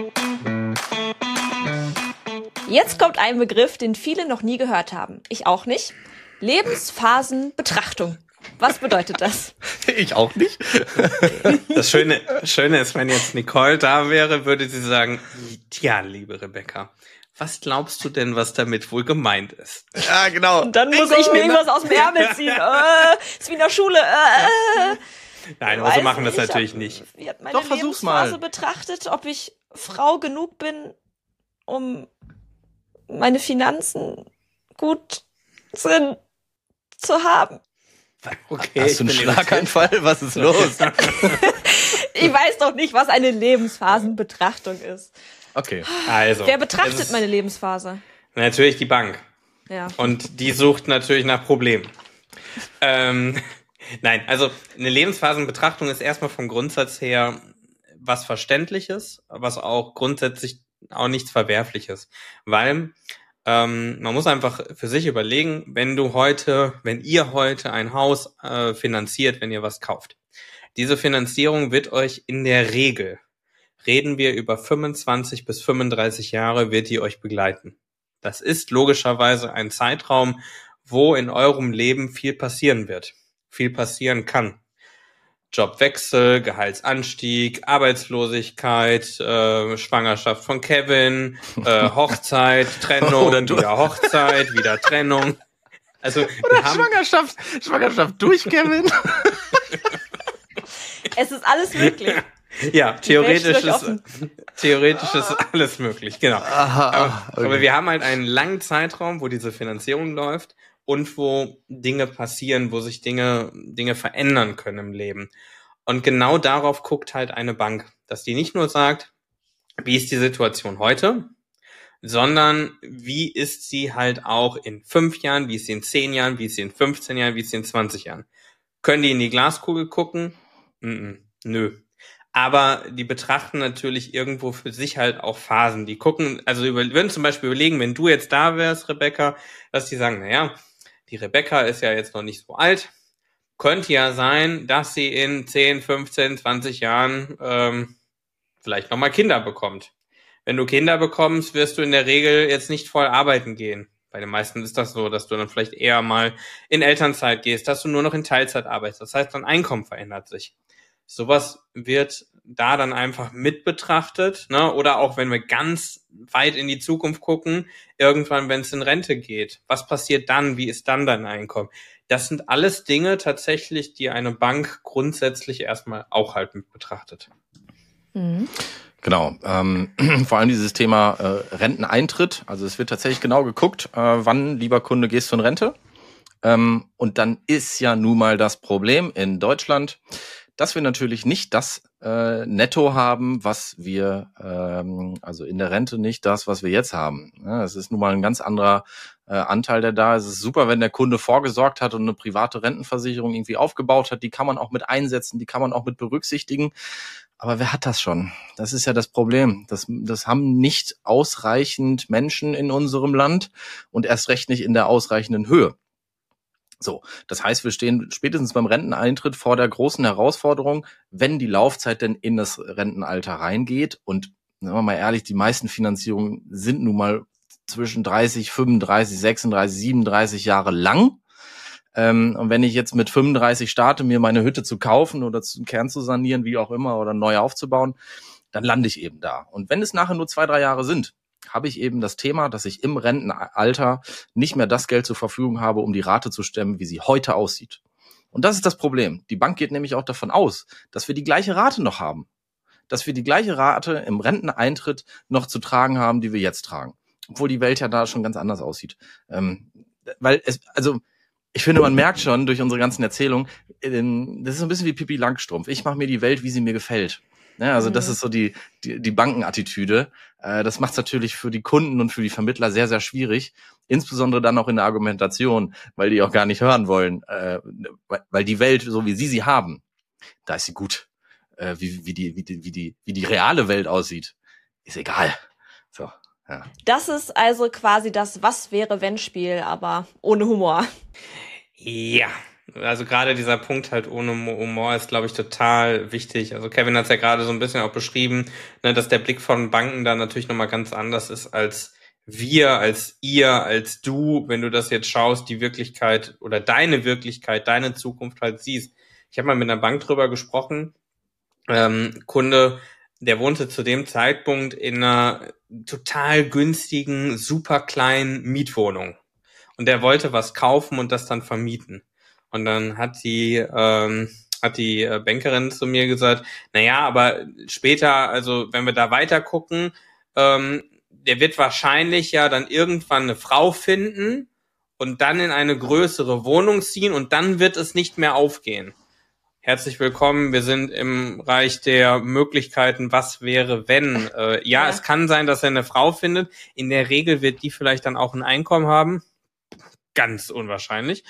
A: Jetzt kommt ein Begriff, den viele noch nie gehört haben. Ich auch nicht. Lebensphasenbetrachtung. Was bedeutet das?
C: Ich auch nicht.
B: Das Schöne ist, wenn jetzt Nicole da wäre, würde sie sagen, ja, liebe Rebecca, was glaubst du denn, was damit wohl gemeint ist?
C: Ja, genau.
A: Und dann muss ich mir irgendwas aus dem Ärmel ziehen. Ist wie in der Schule.
B: Nein, aber so machen wir es natürlich nicht.
A: Wie hat meine
C: Doch, versuch's mal.
A: Lebensphase betrachtet, ob ich Frau genug bin, um meine Finanzen gut zu haben.
B: Okay,
C: Hast du einen Schlaganfall? Was ist los?
A: Ich weiß doch nicht, was eine Lebensphasenbetrachtung ist.
C: Okay.
B: Also,
A: Wer betrachtet meine Lebensphase?
B: natürlich die Bank.
A: Ja.
B: Und die sucht natürlich nach Problemen. Nein, also eine Lebensphasenbetrachtung ist erstmal vom Grundsatz her was Verständliches, was auch grundsätzlich auch nichts Verwerfliches. Weil man muss einfach für sich überlegen, wenn ihr heute ein Haus finanziert, wenn ihr was kauft. Diese Finanzierung wird euch in der Regel, reden wir über 25 bis 35 Jahre, wird die euch begleiten. Das ist logischerweise ein Zeitraum, wo in eurem Leben viel passieren wird, viel passieren kann. Jobwechsel, Gehaltsanstieg, Arbeitslosigkeit, Schwangerschaft von Kevin, Hochzeit, Trennung, wieder Hochzeit, wieder Trennung. Also
C: Oder Schwangerschaft durch Kevin.
A: Es ist alles möglich.
B: Ja, theoretisch
A: Welt steht
B: ist alles möglich, genau. Aber wir haben halt einen langen Zeitraum, wo diese Finanzierung läuft und wo Dinge passieren, wo sich Dinge verändern können im Leben. Und genau darauf guckt halt eine Bank, dass die nicht nur sagt, wie ist die Situation heute, sondern wie ist sie halt auch in 5 Jahren, wie ist sie in 10 Jahren, wie ist sie in 15 Jahren, wie ist sie in 20 Jahren. Können die in die Glaskugel gucken? Nö. Aber die betrachten natürlich irgendwo für sich halt auch Phasen. Die gucken, also würden zum Beispiel überlegen, wenn du jetzt da wärst, Rebecca, dass die sagen, naja, die Rebecca ist ja jetzt noch nicht so alt. Könnte ja sein, dass sie in 10, 15, 20 Jahren vielleicht nochmal Kinder bekommt. Wenn du Kinder bekommst, wirst du in der Regel jetzt nicht voll arbeiten gehen. Bei den meisten ist das so, dass du dann vielleicht eher mal in Elternzeit gehst, dass du nur noch in Teilzeit arbeitest. Das heißt, dein Einkommen verändert sich. Sowas wird da dann einfach mit betrachtet, ne? Oder auch wenn wir ganz weit in die Zukunft gucken, irgendwann, wenn es in Rente geht, was passiert dann? Wie ist dann dein Einkommen? Das sind alles Dinge tatsächlich, die eine Bank grundsätzlich erstmal auch halt mit betrachtet.
A: Mhm.
C: Genau, vor allem dieses Thema Renteneintritt. Also es wird tatsächlich genau geguckt, wann, lieber Kunde, gehst du in Rente. Und dann ist ja nun mal das Problem in Deutschland, dass wir natürlich nicht das Netto haben, was wir, also in der Rente nicht das, was wir jetzt haben. Ja, es ist nun mal ein ganz anderer Anteil, der da ist. Es ist super, wenn der Kunde vorgesorgt hat und eine private Rentenversicherung irgendwie aufgebaut hat. Die kann man auch mit einsetzen, die kann man auch mit berücksichtigen. Aber wer hat das schon? Das ist ja das Problem. Das haben nicht ausreichend Menschen in unserem Land und erst recht nicht in der ausreichenden Höhe. So, das heißt, wir stehen spätestens beim Renteneintritt vor der großen Herausforderung, wenn die Laufzeit denn in das Rentenalter reingeht. Und sagen wir mal ehrlich, die meisten Finanzierungen sind nun mal zwischen 30, 35, 36, 37 Jahre lang. Und wenn ich jetzt mit 35 starte, mir meine Hütte zu kaufen oder den Kern zu sanieren, wie auch immer, oder neu aufzubauen, dann lande ich eben da. Und wenn es nachher nur 2, 3 Jahre sind, habe ich eben das Thema, dass ich im Rentenalter nicht mehr das Geld zur Verfügung habe, um die Rate zu stemmen, wie sie heute aussieht. Und das ist das Problem. Die Bank geht nämlich auch davon aus, dass wir die gleiche Rate noch haben. Dass wir die gleiche Rate im Renteneintritt noch zu tragen haben, die wir jetzt tragen. Obwohl die Welt ja da schon ganz anders aussieht. Ich finde, man merkt schon durch unsere ganzen Erzählungen, das ist so ein bisschen wie Pippi Langstrumpf. Ich mache mir die Welt, wie sie mir gefällt. Ja, also das ist so die Bankenattitüde. Das macht es natürlich für die Kunden und für die Vermittler sehr, sehr schwierig. Insbesondere dann auch in der Argumentation, weil die auch gar nicht hören wollen, weil die Welt, so wie sie haben, da ist sie gut. Wie die reale Welt aussieht, ist egal. So, ja.
A: Das ist also quasi das Was-wäre-wenn-Spiel, aber ohne Humor.
B: Ja, Also gerade dieser Punkt halt ohne Humor ist, glaube ich, total wichtig. Also Kevin hat es ja gerade so ein bisschen auch beschrieben, ne, dass der Blick von Banken da natürlich nochmal ganz anders ist als wir, als ihr, als du, wenn du das jetzt schaust, die Wirklichkeit oder deine Wirklichkeit, deine Zukunft halt siehst. Ich habe mal mit einer Bank drüber gesprochen, Kunde, der wohnte zu dem Zeitpunkt in einer total günstigen, super kleinen Mietwohnung. Und der wollte was kaufen und das dann vermieten. Und dann hat die Bankerin zu mir gesagt, naja, aber später, also wenn wir da weiter gucken, der wird wahrscheinlich ja dann irgendwann eine Frau finden und dann in eine größere Wohnung ziehen und dann wird es nicht mehr aufgehen. Herzlich willkommen, wir sind im Reich der Möglichkeiten, was wäre, wenn. Ja, es kann sein, dass er eine Frau findet. In der Regel wird die vielleicht dann auch ein Einkommen haben. Ganz unwahrscheinlich.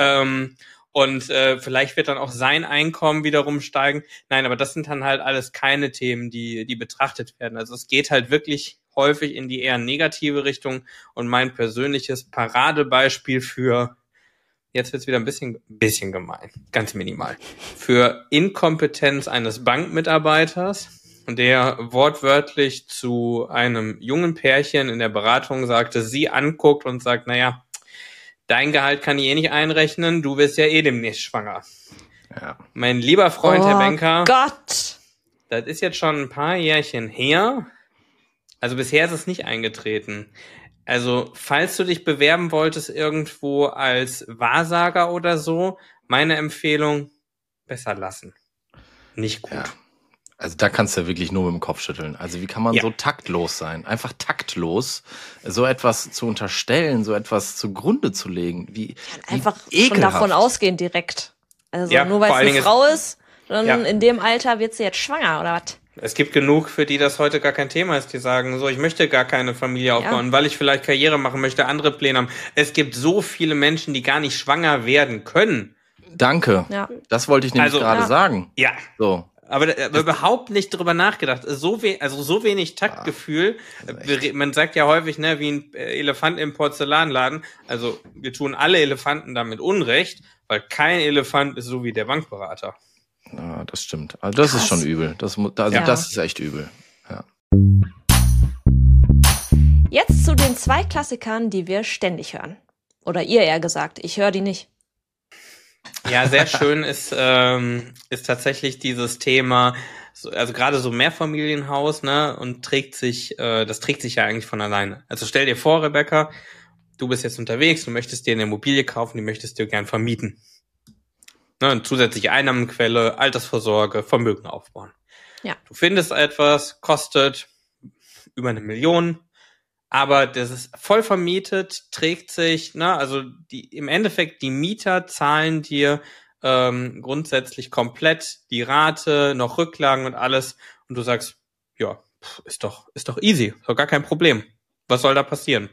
B: Und vielleicht wird dann auch sein Einkommen wiederum steigen. Nein, aber das sind dann halt alles keine Themen, die betrachtet werden. Also es geht halt wirklich häufig in die eher negative Richtung. Und mein persönliches Paradebeispiel für, jetzt wird's wieder ein bisschen gemein, ganz minimal, für Inkompetenz eines Bankmitarbeiters, der wortwörtlich zu einem jungen Pärchen in der Beratung sagte, sie anguckt und sagt, naja, dein Gehalt kann ich eh nicht einrechnen, du wirst ja eh demnächst schwanger. Ja. Mein lieber Freund, Herr Banker,
A: Gott,
B: das ist jetzt schon ein paar Jährchen her. Also bisher ist es nicht eingetreten. Also falls du dich bewerben wolltest irgendwo als Wahrsager oder so, meine Empfehlung, besser lassen. Nicht gut.
C: Ja. Also da kannst du ja wirklich nur mit dem Kopf schütteln. Also wie kann man so taktlos sein? Einfach taktlos, so etwas zu unterstellen, so etwas zugrunde zu legen. Wie
A: einfach
C: wie
A: schon davon ausgehen direkt. Also nur weil es eine Frau ist, dann in dem Alter wird sie jetzt schwanger oder was?
B: Es gibt genug, für die das heute gar kein Thema ist, die sagen, so, ich möchte gar keine Familie aufbauen, weil ich vielleicht Karriere machen möchte, andere Pläne haben. Es gibt so viele Menschen, die gar nicht schwanger werden können.
C: Danke. Ja. Das wollte ich nämlich gerade sagen.
B: Ja.
C: So.
B: Aber überhaupt nicht drüber nachgedacht. So wenig Taktgefühl. Man sagt ja häufig, ne, wie ein Elefant im Porzellanladen. Also wir tun alle Elefanten damit Unrecht, weil kein Elefant ist so wie der Bankberater.
C: Ja, das stimmt. Also das ist schon übel. Das ist echt übel. Ja.
A: Jetzt zu den 2 Klassikern, die wir ständig hören. Oder ihr eher gesagt, ich höre die nicht.
B: Ja, sehr schön ist tatsächlich dieses Thema, also gerade so Mehrfamilienhaus, ne, und das trägt sich ja eigentlich von alleine. Also stell dir vor, Rebecca, du bist jetzt unterwegs, du möchtest dir eine Immobilie kaufen, die möchtest du gern vermieten. Ne, eine zusätzliche Einnahmenquelle, Altersvorsorge, Vermögen aufbauen. Ja. Du findest etwas, kostet über 1 Million, aber das ist voll vermietet, trägt sich, ne, also im Endeffekt die Mieter zahlen dir grundsätzlich komplett die Rate, noch Rücklagen und alles und du sagst, ja, ist doch easy, ist doch gar kein Problem. Was soll da passieren?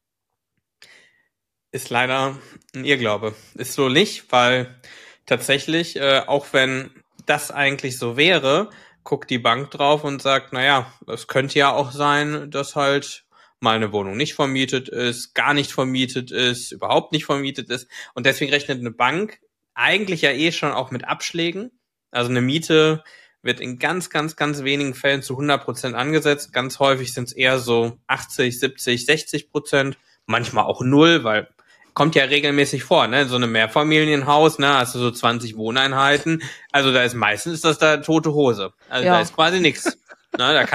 B: Ist leider ein Irrglaube. Ist so nicht, weil tatsächlich, auch wenn das eigentlich so wäre, guckt die Bank drauf und sagt, naja, es könnte ja auch sein, dass halt mal eine Wohnung nicht vermietet ist, gar nicht vermietet ist, überhaupt nicht vermietet ist. Und deswegen rechnet eine Bank eigentlich ja schon auch mit Abschlägen. Also eine Miete wird in ganz, ganz, ganz wenigen Fällen zu 100% angesetzt. Ganz häufig sind es eher so 80, 70, 60%. Manchmal auch 0, weil kommt ja regelmäßig vor, ne? So eine Mehrfamilienhaus, ne? Hast du so 20 Wohneinheiten. Also da ist meistens da tote Hose. Also da ist quasi nichts. Na, da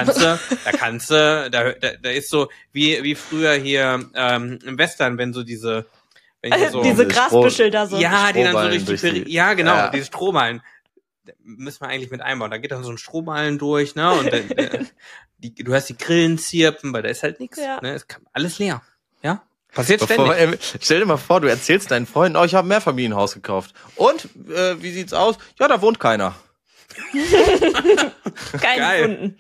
B: ist so wie früher hier im Western, wenn so diese
A: Grasbüschel da so.
B: Ja, die dann so durch diese Strohballen. Müssen wir eigentlich mit einbauen. Da geht dann so ein Strohballen durch, ne? Und du hast die Grillen zirpen, weil da ist halt nichts. Ja. Ne? Es kann alles leer. Ja? Passiert ständig.
C: Stell dir mal vor, du erzählst deinen Freunden, ich habe ein Mehrfamilienhaus gekauft. Und, wie sieht's aus? Ja, da wohnt keiner.
A: Keinen gefunden.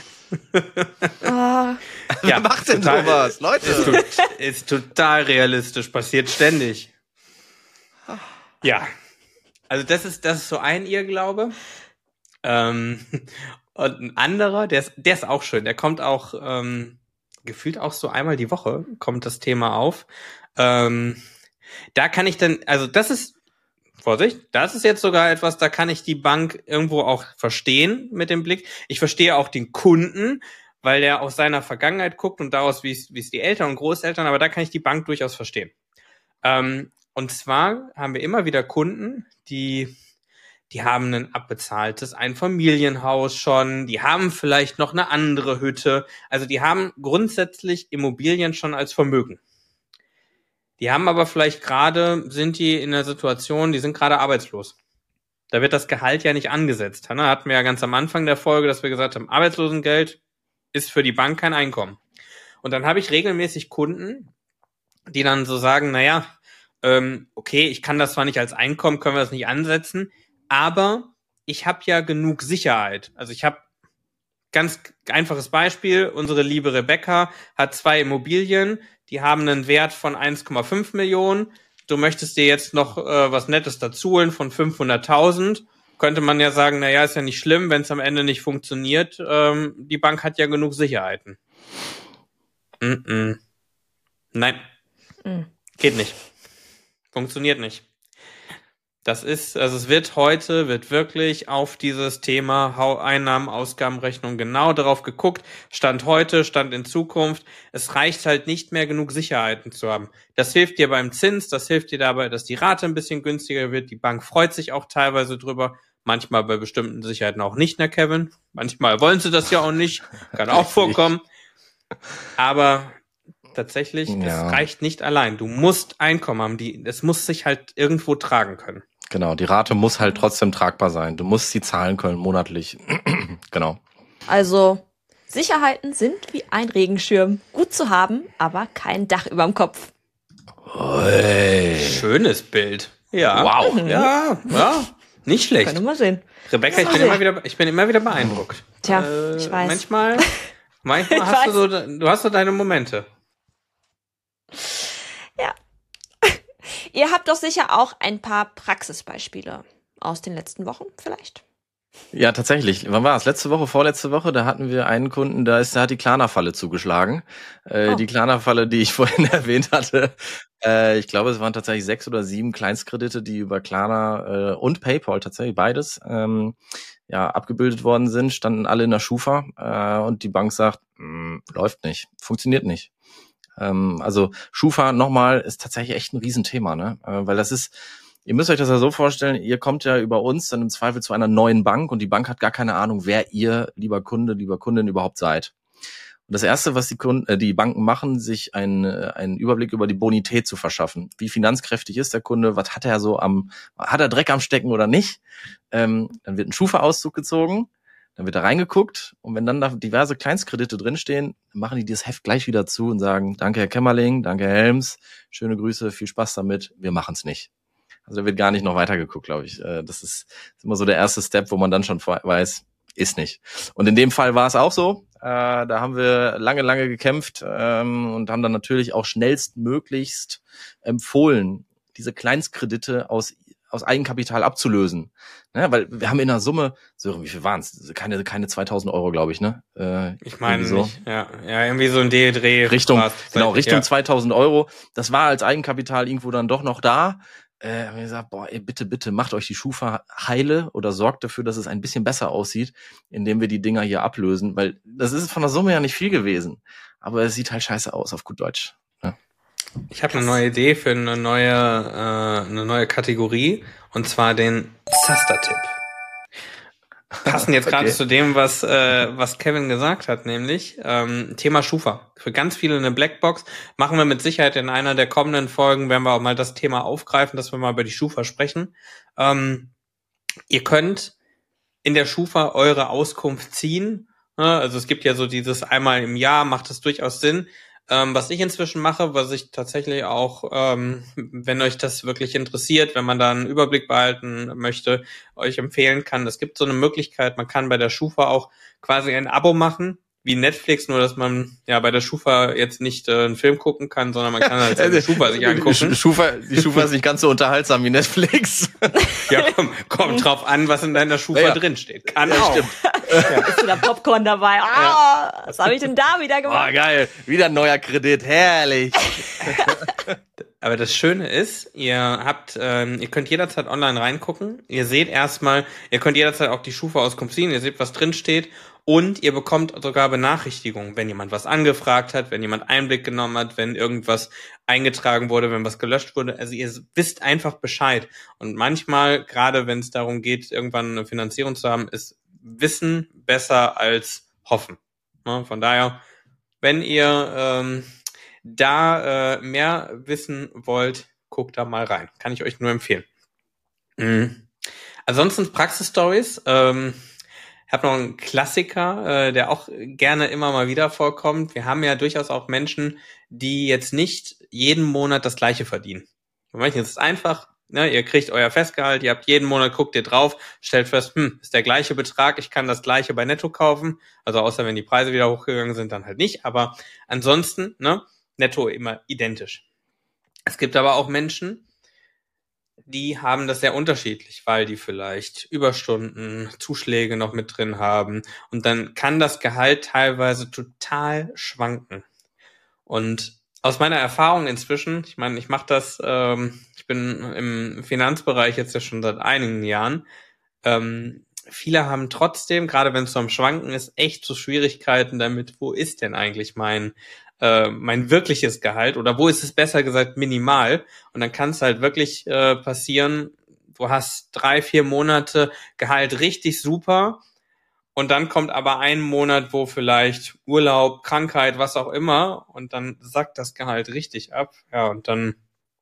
C: Wer macht denn sowas, Leute?
B: Ist total realistisch, passiert ständig. Ja, also das ist so ein Irrglaube. Und ein anderer, der ist auch schön, der kommt auch gefühlt auch so einmal die Woche kommt das Thema auf. Da kann ich dann, also das ist Vorsicht, das ist jetzt sogar etwas, da kann ich die Bank irgendwo auch verstehen mit dem Blick. Ich verstehe auch den Kunden, weil der aus seiner Vergangenheit guckt und daraus, wie es die Eltern und Großeltern, aber da kann ich die Bank durchaus verstehen. Und zwar haben wir immer wieder Kunden, die haben ein abbezahltes Einfamilienhaus schon, die haben vielleicht noch eine andere Hütte, also die haben grundsätzlich Immobilien schon als Vermögen. Die haben aber vielleicht gerade, sind die in der Situation, die sind gerade arbeitslos. Da wird das Gehalt ja nicht angesetzt. Hanna hatten wir ja ganz am Anfang der Folge, dass wir gesagt haben, Arbeitslosengeld ist für die Bank kein Einkommen. Und dann habe ich regelmäßig Kunden, die dann so sagen, naja, okay, ich kann das zwar nicht als Einkommen, können wir das nicht ansetzen, aber ich habe ja genug Sicherheit. Also ich habe ganz einfaches Beispiel, unsere liebe Rebecca hat 2 Immobilien, die haben einen Wert von 1,5 Millionen. Du möchtest dir jetzt noch was Nettes dazu holen von 500.000. Könnte man ja sagen, naja, ist ja nicht schlimm, wenn es am Ende nicht funktioniert. Die Bank hat ja genug Sicherheiten. Nein, geht nicht. Funktioniert nicht. Das ist, also es wird wirklich auf dieses Thema Einnahmen, Ausgabenrechnung genau darauf geguckt. Stand heute, Stand in Zukunft. Es reicht halt nicht mehr genug Sicherheiten zu haben. Das hilft dir beim Zins, das hilft dir dabei, dass die Rate ein bisschen günstiger wird. Die Bank freut sich auch teilweise drüber. Manchmal bei bestimmten Sicherheiten auch nicht, ne, Kevin? Manchmal wollen sie das ja auch nicht. Kann auch vorkommen. Aber tatsächlich, es reicht nicht allein. Du musst Einkommen haben. Es muss sich halt irgendwo tragen können.
C: Genau, die Rate muss halt trotzdem tragbar sein. Du musst sie zahlen können, monatlich. Genau.
A: Also, Sicherheiten sind wie ein Regenschirm. Gut zu haben, aber kein Dach überm Kopf.
C: Oi.
B: Schönes Bild. Ja.
C: Wow.
B: Ja, nicht schlecht.
A: Können wir mal sehen.
B: Rebecca, ich bin immer wieder beeindruckt.
A: Tja, ich weiß.
B: Manchmal du hast so deine Momente.
A: Ja. Ihr habt doch sicher auch ein paar Praxisbeispiele aus den letzten Wochen vielleicht.
C: Ja, tatsächlich. Wann war es? Letzte Woche, vorletzte Woche, da hatten wir einen Kunden, da hat die Klarna-Falle zugeschlagen. Die Klarna-Falle, die ich vorhin erwähnt hatte. Ich glaube, es waren tatsächlich 6 oder 7 Kleinstkredite, die über Klarna und PayPal tatsächlich beides abgebildet worden sind, standen alle in der Schufa und die Bank sagt, läuft nicht, funktioniert nicht. Also Schufa nochmal ist tatsächlich echt ein Riesenthema, ne? Weil das ist, ihr müsst euch das ja so vorstellen, ihr kommt ja über uns dann im Zweifel zu einer neuen Bank und die Bank hat gar keine Ahnung, wer ihr, lieber Kunde, lieber Kundin überhaupt seid. Und das Erste, was die Banken machen, sich einen Überblick über die Bonität zu verschaffen. Wie finanzkräftig ist der Kunde? Was hat er so hat er Dreck am Stecken oder nicht? Dann wird ein Schufa-Auszug gezogen, dann wird da reingeguckt und wenn dann da diverse Kleinstkredite drinstehen, machen die das Heft gleich wieder zu und sagen, danke Herr Kämmerling, danke Herr Helms, schöne Grüße, viel Spaß damit, wir machen es nicht. Also da wird gar nicht noch weitergeguckt, glaube ich. Das ist immer so der erste Step, wo man dann schon weiß, ist nicht. Und in dem Fall war es auch so. Da haben wir lange gekämpft und haben dann natürlich auch schnellstmöglichst empfohlen, diese Kleinstkredite aus Eigenkapital abzulösen. Ne, weil wir haben in der Summe, so wie viel waren es? Keine 2.000 Euro, glaube ich, ne?
B: Ich meine so. Nicht. Ja, irgendwie so ein Dreh.
C: Richtung 2.000 Euro. Das war als Eigenkapital irgendwo dann doch noch da. Haben wir gesagt, bitte macht euch die Schufa heile oder sorgt dafür, dass es ein bisschen besser aussieht, indem wir die Dinger hier ablösen, weil das ist von der Summe ja nicht viel gewesen. Aber es sieht halt scheiße aus, auf gut Deutsch. Ja.
B: Ich habe eine neue Idee für eine neue Kategorie, und zwar den Zaster-Tipp. Passend jetzt gerade zu dem, was Kevin gesagt hat, nämlich Thema Schufa. Für ganz viele eine Blackbox. Machen wir mit Sicherheit in einer der kommenden Folgen, werden wir auch mal das Thema aufgreifen, dass wir mal über die Schufa sprechen. Ihr könnt in der Schufa eure Auskunft ziehen. Also es gibt ja so dieses einmal im Jahr, macht es durchaus Sinn. Was ich inzwischen mache, was ich tatsächlich auch, wenn euch das wirklich interessiert, wenn man da einen Überblick behalten möchte, euch empfehlen kann. Es gibt so eine Möglichkeit, man kann bei der Schufa auch quasi ein Abo machen, wie Netflix, nur dass man ja bei der Schufa jetzt nicht einen Film gucken kann, sondern man kann halt die Schufa sich angucken.
C: Die Schufa ist nicht ganz so unterhaltsam wie Netflix.
B: Ja, kommt drauf an, was in deiner Schufa drin steht. Kann auch.
A: Stimmt. Ist wieder Popcorn dabei. Was habe ich denn da wieder gemacht?
C: Geil. Wieder ein neuer Kredit. Herrlich.
B: Aber das Schöne ist, ihr könnt jederzeit online reingucken. Ihr seht erstmal, ihr könnt jederzeit auch die Schufa-Auskunft ziehen. Ihr seht, was drin steht. Und ihr bekommt sogar Benachrichtigungen, wenn jemand was angefragt hat, wenn jemand Einblick genommen hat, wenn irgendwas eingetragen wurde, wenn was gelöscht wurde. Also ihr wisst einfach Bescheid. Und manchmal, gerade wenn es darum geht, irgendwann eine Finanzierung zu haben, ist Wissen besser als Hoffen. Ja, von daher, wenn ihr mehr wissen wollt, guckt da mal rein. Kann ich euch nur empfehlen. Ansonsten Praxisstories. Ich habe noch einen Klassiker, der auch gerne immer mal wieder vorkommt. Wir haben ja durchaus auch Menschen, die jetzt nicht jeden Monat das Gleiche verdienen. Für manche ist es einfach, ne, ihr kriegt euer Festgehalt, ihr habt jeden Monat, guckt ihr drauf, stellt fest, ist der gleiche Betrag, ich kann das Gleiche bei Netto kaufen. Also außer wenn die Preise wieder hochgegangen sind, dann halt nicht. Aber ansonsten, ne, Netto immer identisch. Es gibt aber auch Menschen, die haben das sehr unterschiedlich, weil die vielleicht Überstunden, Zuschläge noch mit drin haben. Und dann kann das Gehalt teilweise total schwanken. Und aus meiner Erfahrung inzwischen, ich meine, ich mache das, ich bin im Finanzbereich jetzt ja schon seit einigen Jahren, viele haben trotzdem, gerade wenn es so am Schwanken ist, echt so Schwierigkeiten damit, wo ist denn eigentlich mein wirkliches Gehalt oder wo ist es besser gesagt minimal, und dann kann es halt wirklich passieren, du hast 3-4 Monate Gehalt richtig super und dann kommt aber ein Monat, wo vielleicht Urlaub, Krankheit, was auch immer, und dann sackt das Gehalt richtig ab, ja, und dann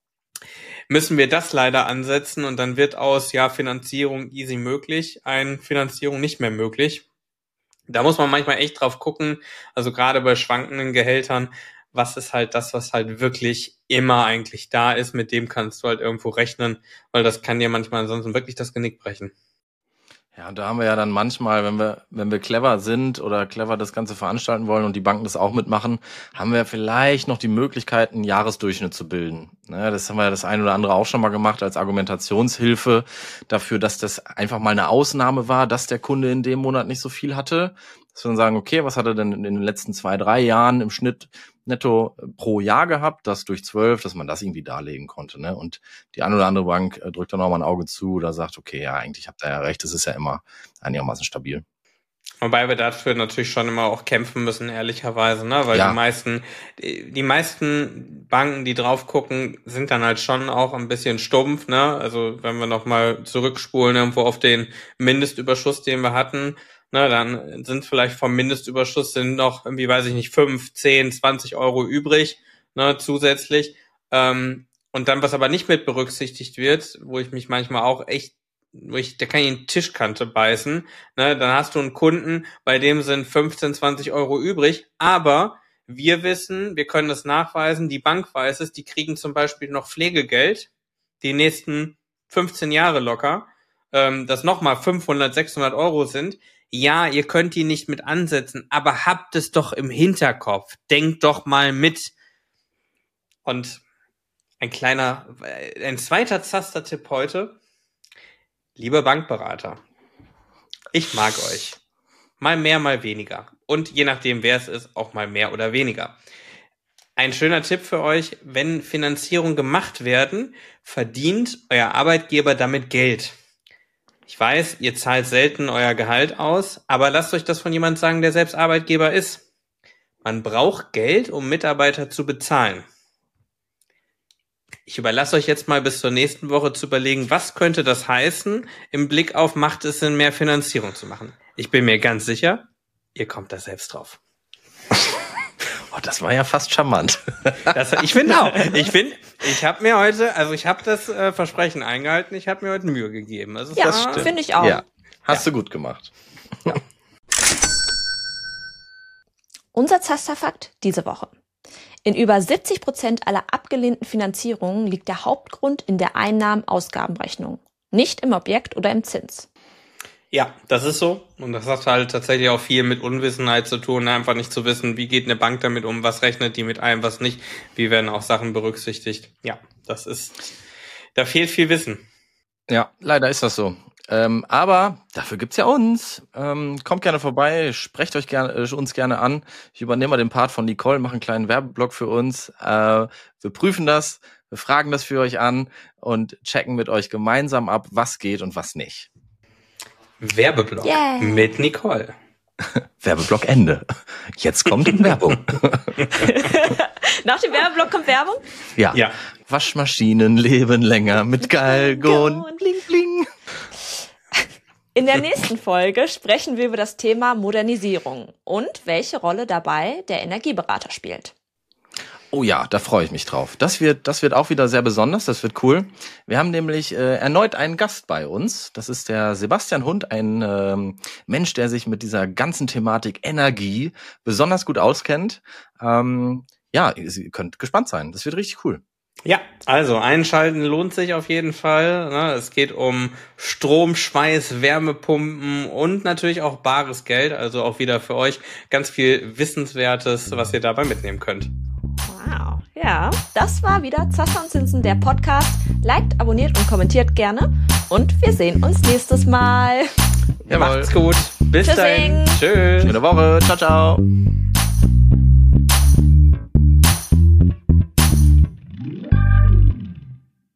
B: müssen wir das leider ansetzen und dann wird aus, ja, Finanzierung easy möglich, Finanzierung nicht mehr möglich. Da muss man manchmal echt drauf gucken, also gerade bei schwankenden Gehältern, was ist halt das, was halt wirklich immer eigentlich da ist, mit dem kannst du halt irgendwo rechnen, weil das kann dir manchmal ansonsten wirklich das Genick brechen.
C: Ja, und da haben wir ja dann manchmal, wenn wir clever sind oder clever das Ganze veranstalten wollen und die Banken das auch mitmachen, haben wir vielleicht noch die Möglichkeit, einen Jahresdurchschnitt zu bilden. Ne, das haben wir das ein oder andere auch schon mal gemacht als Argumentationshilfe dafür, dass das einfach mal eine Ausnahme war, dass der Kunde in dem Monat nicht so viel hatte. Dass wir dann sagen, okay, was hat er denn in den letzten 2-3 Jahren im Schnitt netto pro Jahr gehabt, das durch 12, dass man das irgendwie darlegen konnte, ne? Und die eine oder andere Bank drückt dann auch mal ein Auge zu oder sagt, okay, ja, eigentlich habt ihr ja recht, das ist ja immer einigermaßen stabil.
B: Wobei wir dafür natürlich schon immer auch kämpfen müssen, ehrlicherweise, ne? Weil
C: Ja.
B: die meisten Banken, die drauf gucken, sind dann halt schon auch ein bisschen stumpf, ne? Also wenn wir nochmal zurückspulen irgendwo auf den Mindestüberschuss, den wir hatten, ne, dann sind vielleicht vom Mindestüberschuss sind noch irgendwie, weiß ich nicht, 5, 10, 20 Euro übrig, ne, zusätzlich. Und dann, was aber nicht mit berücksichtigt wird, wo ich mich manchmal auch echt, da kann ich in die Tischkante beißen, ne, dann hast du einen Kunden, bei dem sind 15, 20 Euro übrig, aber wir wissen, wir können das nachweisen, die Bank weiß es, die kriegen zum Beispiel noch Pflegegeld, die nächsten 15 Jahre locker, das nochmal 500, 600 Euro sind. Ja, ihr könnt die nicht mit ansetzen, aber habt es doch im Hinterkopf. Denkt doch mal mit. Und ein zweiter Zaster-Tipp heute. Liebe Bankberater, ich mag euch. Mal mehr, mal weniger. Und je nachdem, wer es ist, auch mal mehr oder weniger. Ein schöner Tipp für euch, wenn Finanzierungen gemacht werden, verdient euer Arbeitgeber damit Geld. Ich weiß, ihr zahlt selten euer Gehalt aus, aber lasst euch das von jemand sagen, der selbst Arbeitgeber ist. Man braucht Geld, um Mitarbeiter zu bezahlen. Ich überlasse euch jetzt mal bis zur nächsten Woche zu überlegen, was könnte das heißen, im Blick auf macht es Sinn, mehr Finanzierung zu machen. Ich bin mir ganz sicher, ihr kommt da selbst drauf.
C: Oh, das war ja fast charmant.
B: Ich finde auch. Ich habe mir heute, also ich habe das Versprechen eingehalten, ich habe mir heute Mühe gegeben. Also
A: Ja, finde ich auch.
C: Ja, hast du gut gemacht.
A: Ja. Unser Zasterfakt diese Woche. In über 70% aller abgelehnten Finanzierungen liegt der Hauptgrund in der Einnahmen-Ausgabenrechnung, nicht im Objekt oder im Zins.
B: Ja, das ist so. Und das hat halt tatsächlich auch viel mit Unwissenheit zu tun, einfach nicht zu wissen, wie geht eine Bank damit um, was rechnet die mit ein, was nicht, wie werden auch Sachen berücksichtigt. Ja, da fehlt viel Wissen.
C: Ja, leider ist das so. Aber dafür gibt's ja uns. Kommt gerne vorbei, sprecht uns gerne an. Ich übernehme mal den Part von Nicole, mache einen kleinen Werbeblock für uns. Wir prüfen das. Wir fragen das für euch an und checken mit euch gemeinsam ab, was geht und was nicht.
B: Werbeblock mit Nicole.
C: Werbeblock Ende. Jetzt kommt Werbung.
A: Nach dem Werbeblock kommt Werbung?
C: Ja. Waschmaschinen leben länger mit Galgon. Bling, bling.
A: In der nächsten Folge sprechen wir über das Thema Modernisierung und welche Rolle dabei der Energieberater spielt.
C: Oh ja, da freue ich mich drauf. Das wird auch wieder sehr besonders, das wird cool. Wir haben nämlich erneut einen Gast bei uns. Das ist der Sebastian Hund, ein Mensch, der sich mit dieser ganzen Thematik Energie besonders gut auskennt. Ja, ihr könnt gespannt sein. Das wird richtig cool.
B: Ja, also einschalten lohnt sich auf jeden Fall. Ne? Es geht um Strom, Schweiß, Wärmepumpen und natürlich auch bares Geld. Also auch wieder für euch ganz viel Wissenswertes, was ihr dabei mitnehmen könnt.
A: Wow, ja, das war wieder Zasser und Zinsen, der Podcast. Liked, abonniert und kommentiert gerne. Und wir sehen uns nächstes Mal.
B: Ja, macht's gut. Bis
A: Tschüssing.
B: dahin. Tschüss.
C: Schöne Woche. Ciao, ciao.